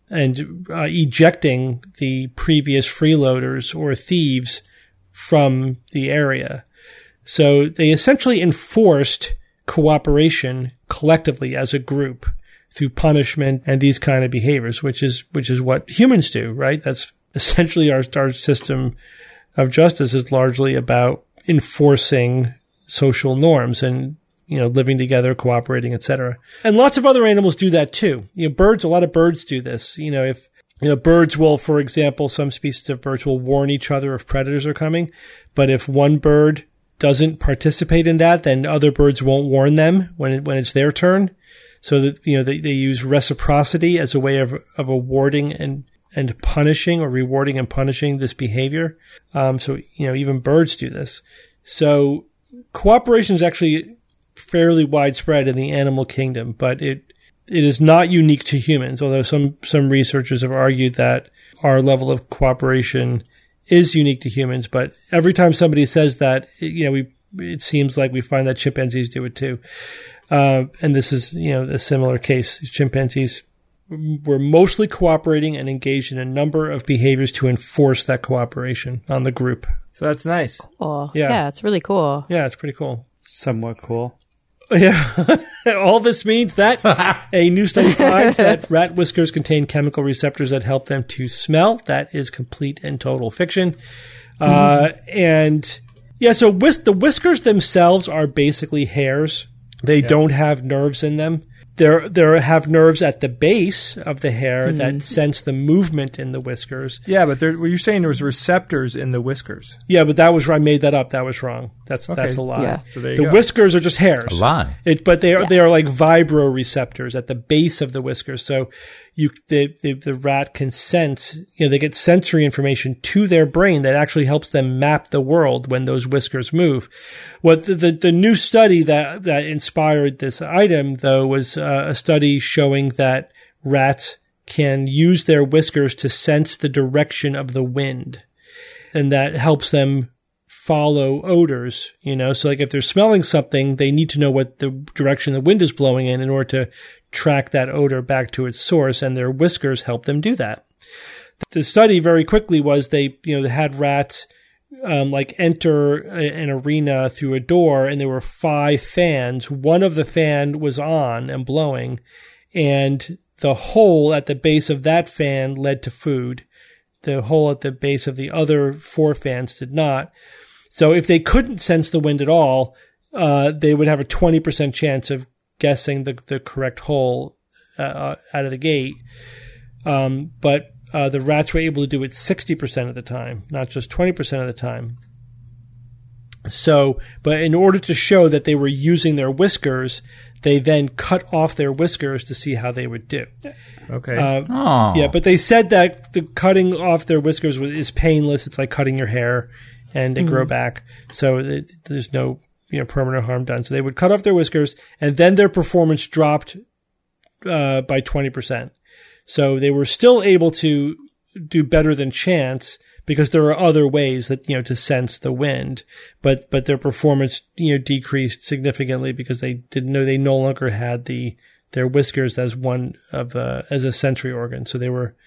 ejecting the previous freeloaders or thieves from the area. So they essentially enforced cooperation collectively as a group through punishment and these kind of behaviors, which is what humans do, right? That's essentially our system of justice is largely about enforcing social norms and living together, cooperating, etc. And lots of other animals do that too. A lot of birds do this. If birds will, for example, some species of birds will warn each other if predators are coming, but if one bird doesn't participate in that, then other birds won't warn them when it's their turn. So that they use reciprocity as a way of awarding and punishing, or rewarding and punishing this behavior. So even birds do this. So cooperation is actually fairly widespread in the animal kingdom, but it is not unique to humans. Although some researchers have argued that our level of cooperation is unique to humans, but every time somebody says that, it seems like we find that chimpanzees do it too. And this is, a similar case. Chimpanzees were mostly cooperating and engaged in a number of behaviors to enforce that cooperation on the group. So that's nice. Cool. Yeah, it's really cool. Yeah, it's pretty cool. Somewhat cool. Yeah. All this means that a new study finds that rat whiskers contain chemical receptors that help them to smell. That is complete and total fiction. And yeah, so the whiskers themselves are basically hairs. They don't have nerves in them. There have nerves at the base of the hair that sense the movement in the whiskers. Yeah, but you're saying there was receptors in the whiskers. Yeah, but that was I made that up. That was wrong. That's a lie. Yeah. So there you The go. whiskers are just hairs. A lie. But they are like vibroreceptors at the base of the whiskers. So the rat can sense, they get sensory information to their brain that actually helps them map the world when those whiskers move. What the new study that inspired this item, though, was a study showing that rats can use their whiskers to sense the direction of the wind. And that helps them follow odors, So like if they're smelling something, they need to know what the direction the wind is blowing in order to track that odor back to its source, and their whiskers help them do that. The study very quickly was they had rats enter an arena through a door, and there were 5 fans. One of the fan was on and blowing, and the hole at the base of that fan led to food. The hole at the base of the other 4 fans did not. So if they couldn't sense the wind at all, they would have a 20% chance of guessing the correct hole out of the gate. But the rats were able to do it 60% of the time, not just 20% of the time. So, but in order to show that they were using their whiskers, they then cut off their whiskers to see how they would do. Okay. Yeah, but they said that the cutting off their whiskers is painless. It's like cutting your hair, and they grow back. So there's no permanent harm done. So they would cut off their whiskers, and then their performance dropped by 20%. So they were still able to do better than chance because there are other ways that to sense the wind, but their performance decreased significantly because they didn't know they no longer had their whiskers as one of as a sensory organ. So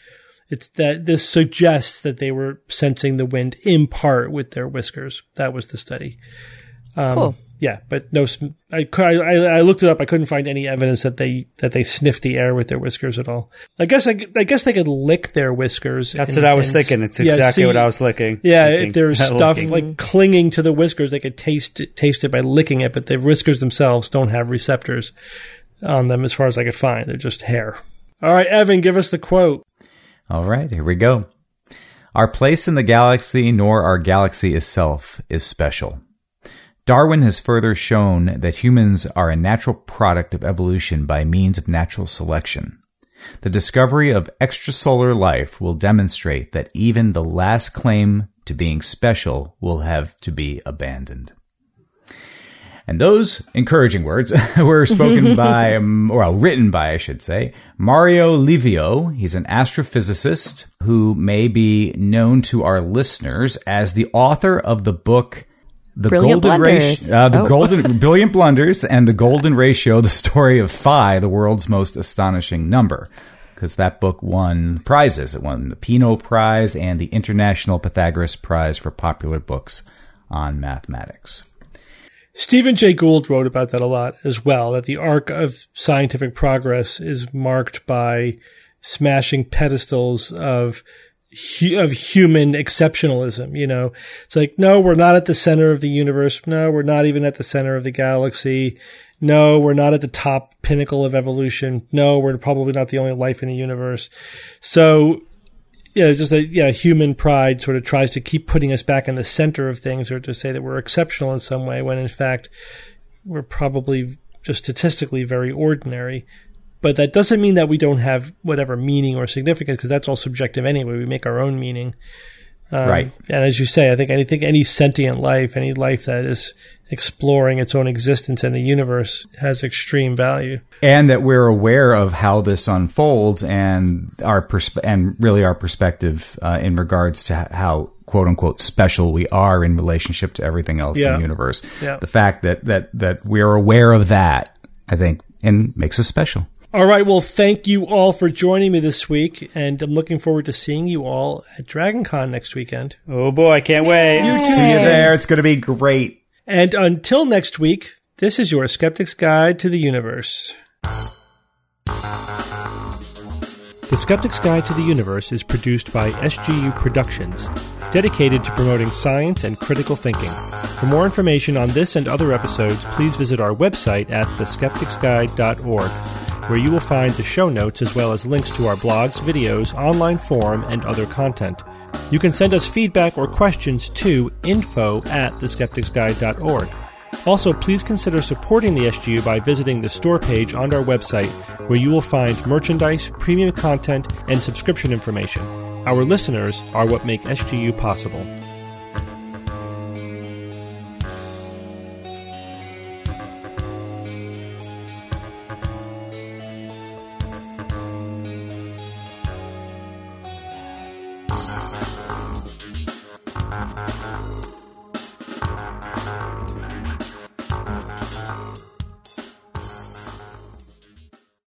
this suggests that they were sensing the wind in part with their whiskers. That was the study. Cool. Yeah, but no. I looked it up. I couldn't find any evidence that they sniffed the air with their whiskers at all. I guess they could lick their whiskers. That's what I was thinking. It's exactly what I was licking. Yeah, if there's stuff like clinging to the whiskers, they could taste it by licking it. But the whiskers themselves don't have receptors on them, as far as I could find. They're just hair. All right, Evan, give us the quote. All right, here we go. Our place in the galaxy, nor our galaxy itself, is special. Darwin has further shown that humans are a natural product of evolution by means of natural selection. The discovery of extrasolar life will demonstrate that even the last claim to being special will have to be abandoned. And those encouraging words were spoken by, written by, I should say, Mario Livio. He's an astrophysicist who may be known to our listeners as the author of the book Brilliant Blunders and the Golden Ratio, the story of Phi, the world's most astonishing number. Because that book won prizes. It won the Pinot Prize and the International Pythagoras Prize for popular books on mathematics. Stephen Jay Gould wrote about that a lot as well, that the arc of scientific progress is marked by smashing pedestals of human exceptionalism. It's like, no, we're not at the center of the universe. No, we're not even at the center of the galaxy. No, we're not at the top pinnacle of evolution. No, we're probably not the only life in the universe. So, it's just human pride sort of tries to keep putting us back in the center of things, or to say that we're exceptional in some way, when in fact we're probably just statistically very ordinary. But that doesn't mean that we don't have whatever meaning or significance, because that's all subjective anyway. We make our own meaning. Right. And as you say, I think any sentient life, any life that is exploring its own existence in the universe, has extreme value. And that we're aware of how this unfolds, and our perspective in regards to how, quote unquote, special we are in relationship to everything else in the universe. Yeah. The fact that we're aware of that, I think, and makes us special. All right. Well, thank you all for joining me this week, and I'm looking forward to seeing you all at DragonCon next weekend. Oh boy, can't wait. See you there. It's going to be great. And until next week, this is your Skeptic's Guide to the Universe. The Skeptic's Guide to the Universe is produced by SGU Productions, dedicated to promoting science and critical thinking. For more information on this and other episodes, please visit our website at theskepticsguide.org. where you will find the show notes as well as links to our blogs, videos, online forum, and other content. You can send us feedback or questions to info@theskepticsguide.org. Also, please consider supporting the SGU by visiting the store page on our website, where you will find merchandise, premium content, and subscription information. Our listeners are what make SGU possible.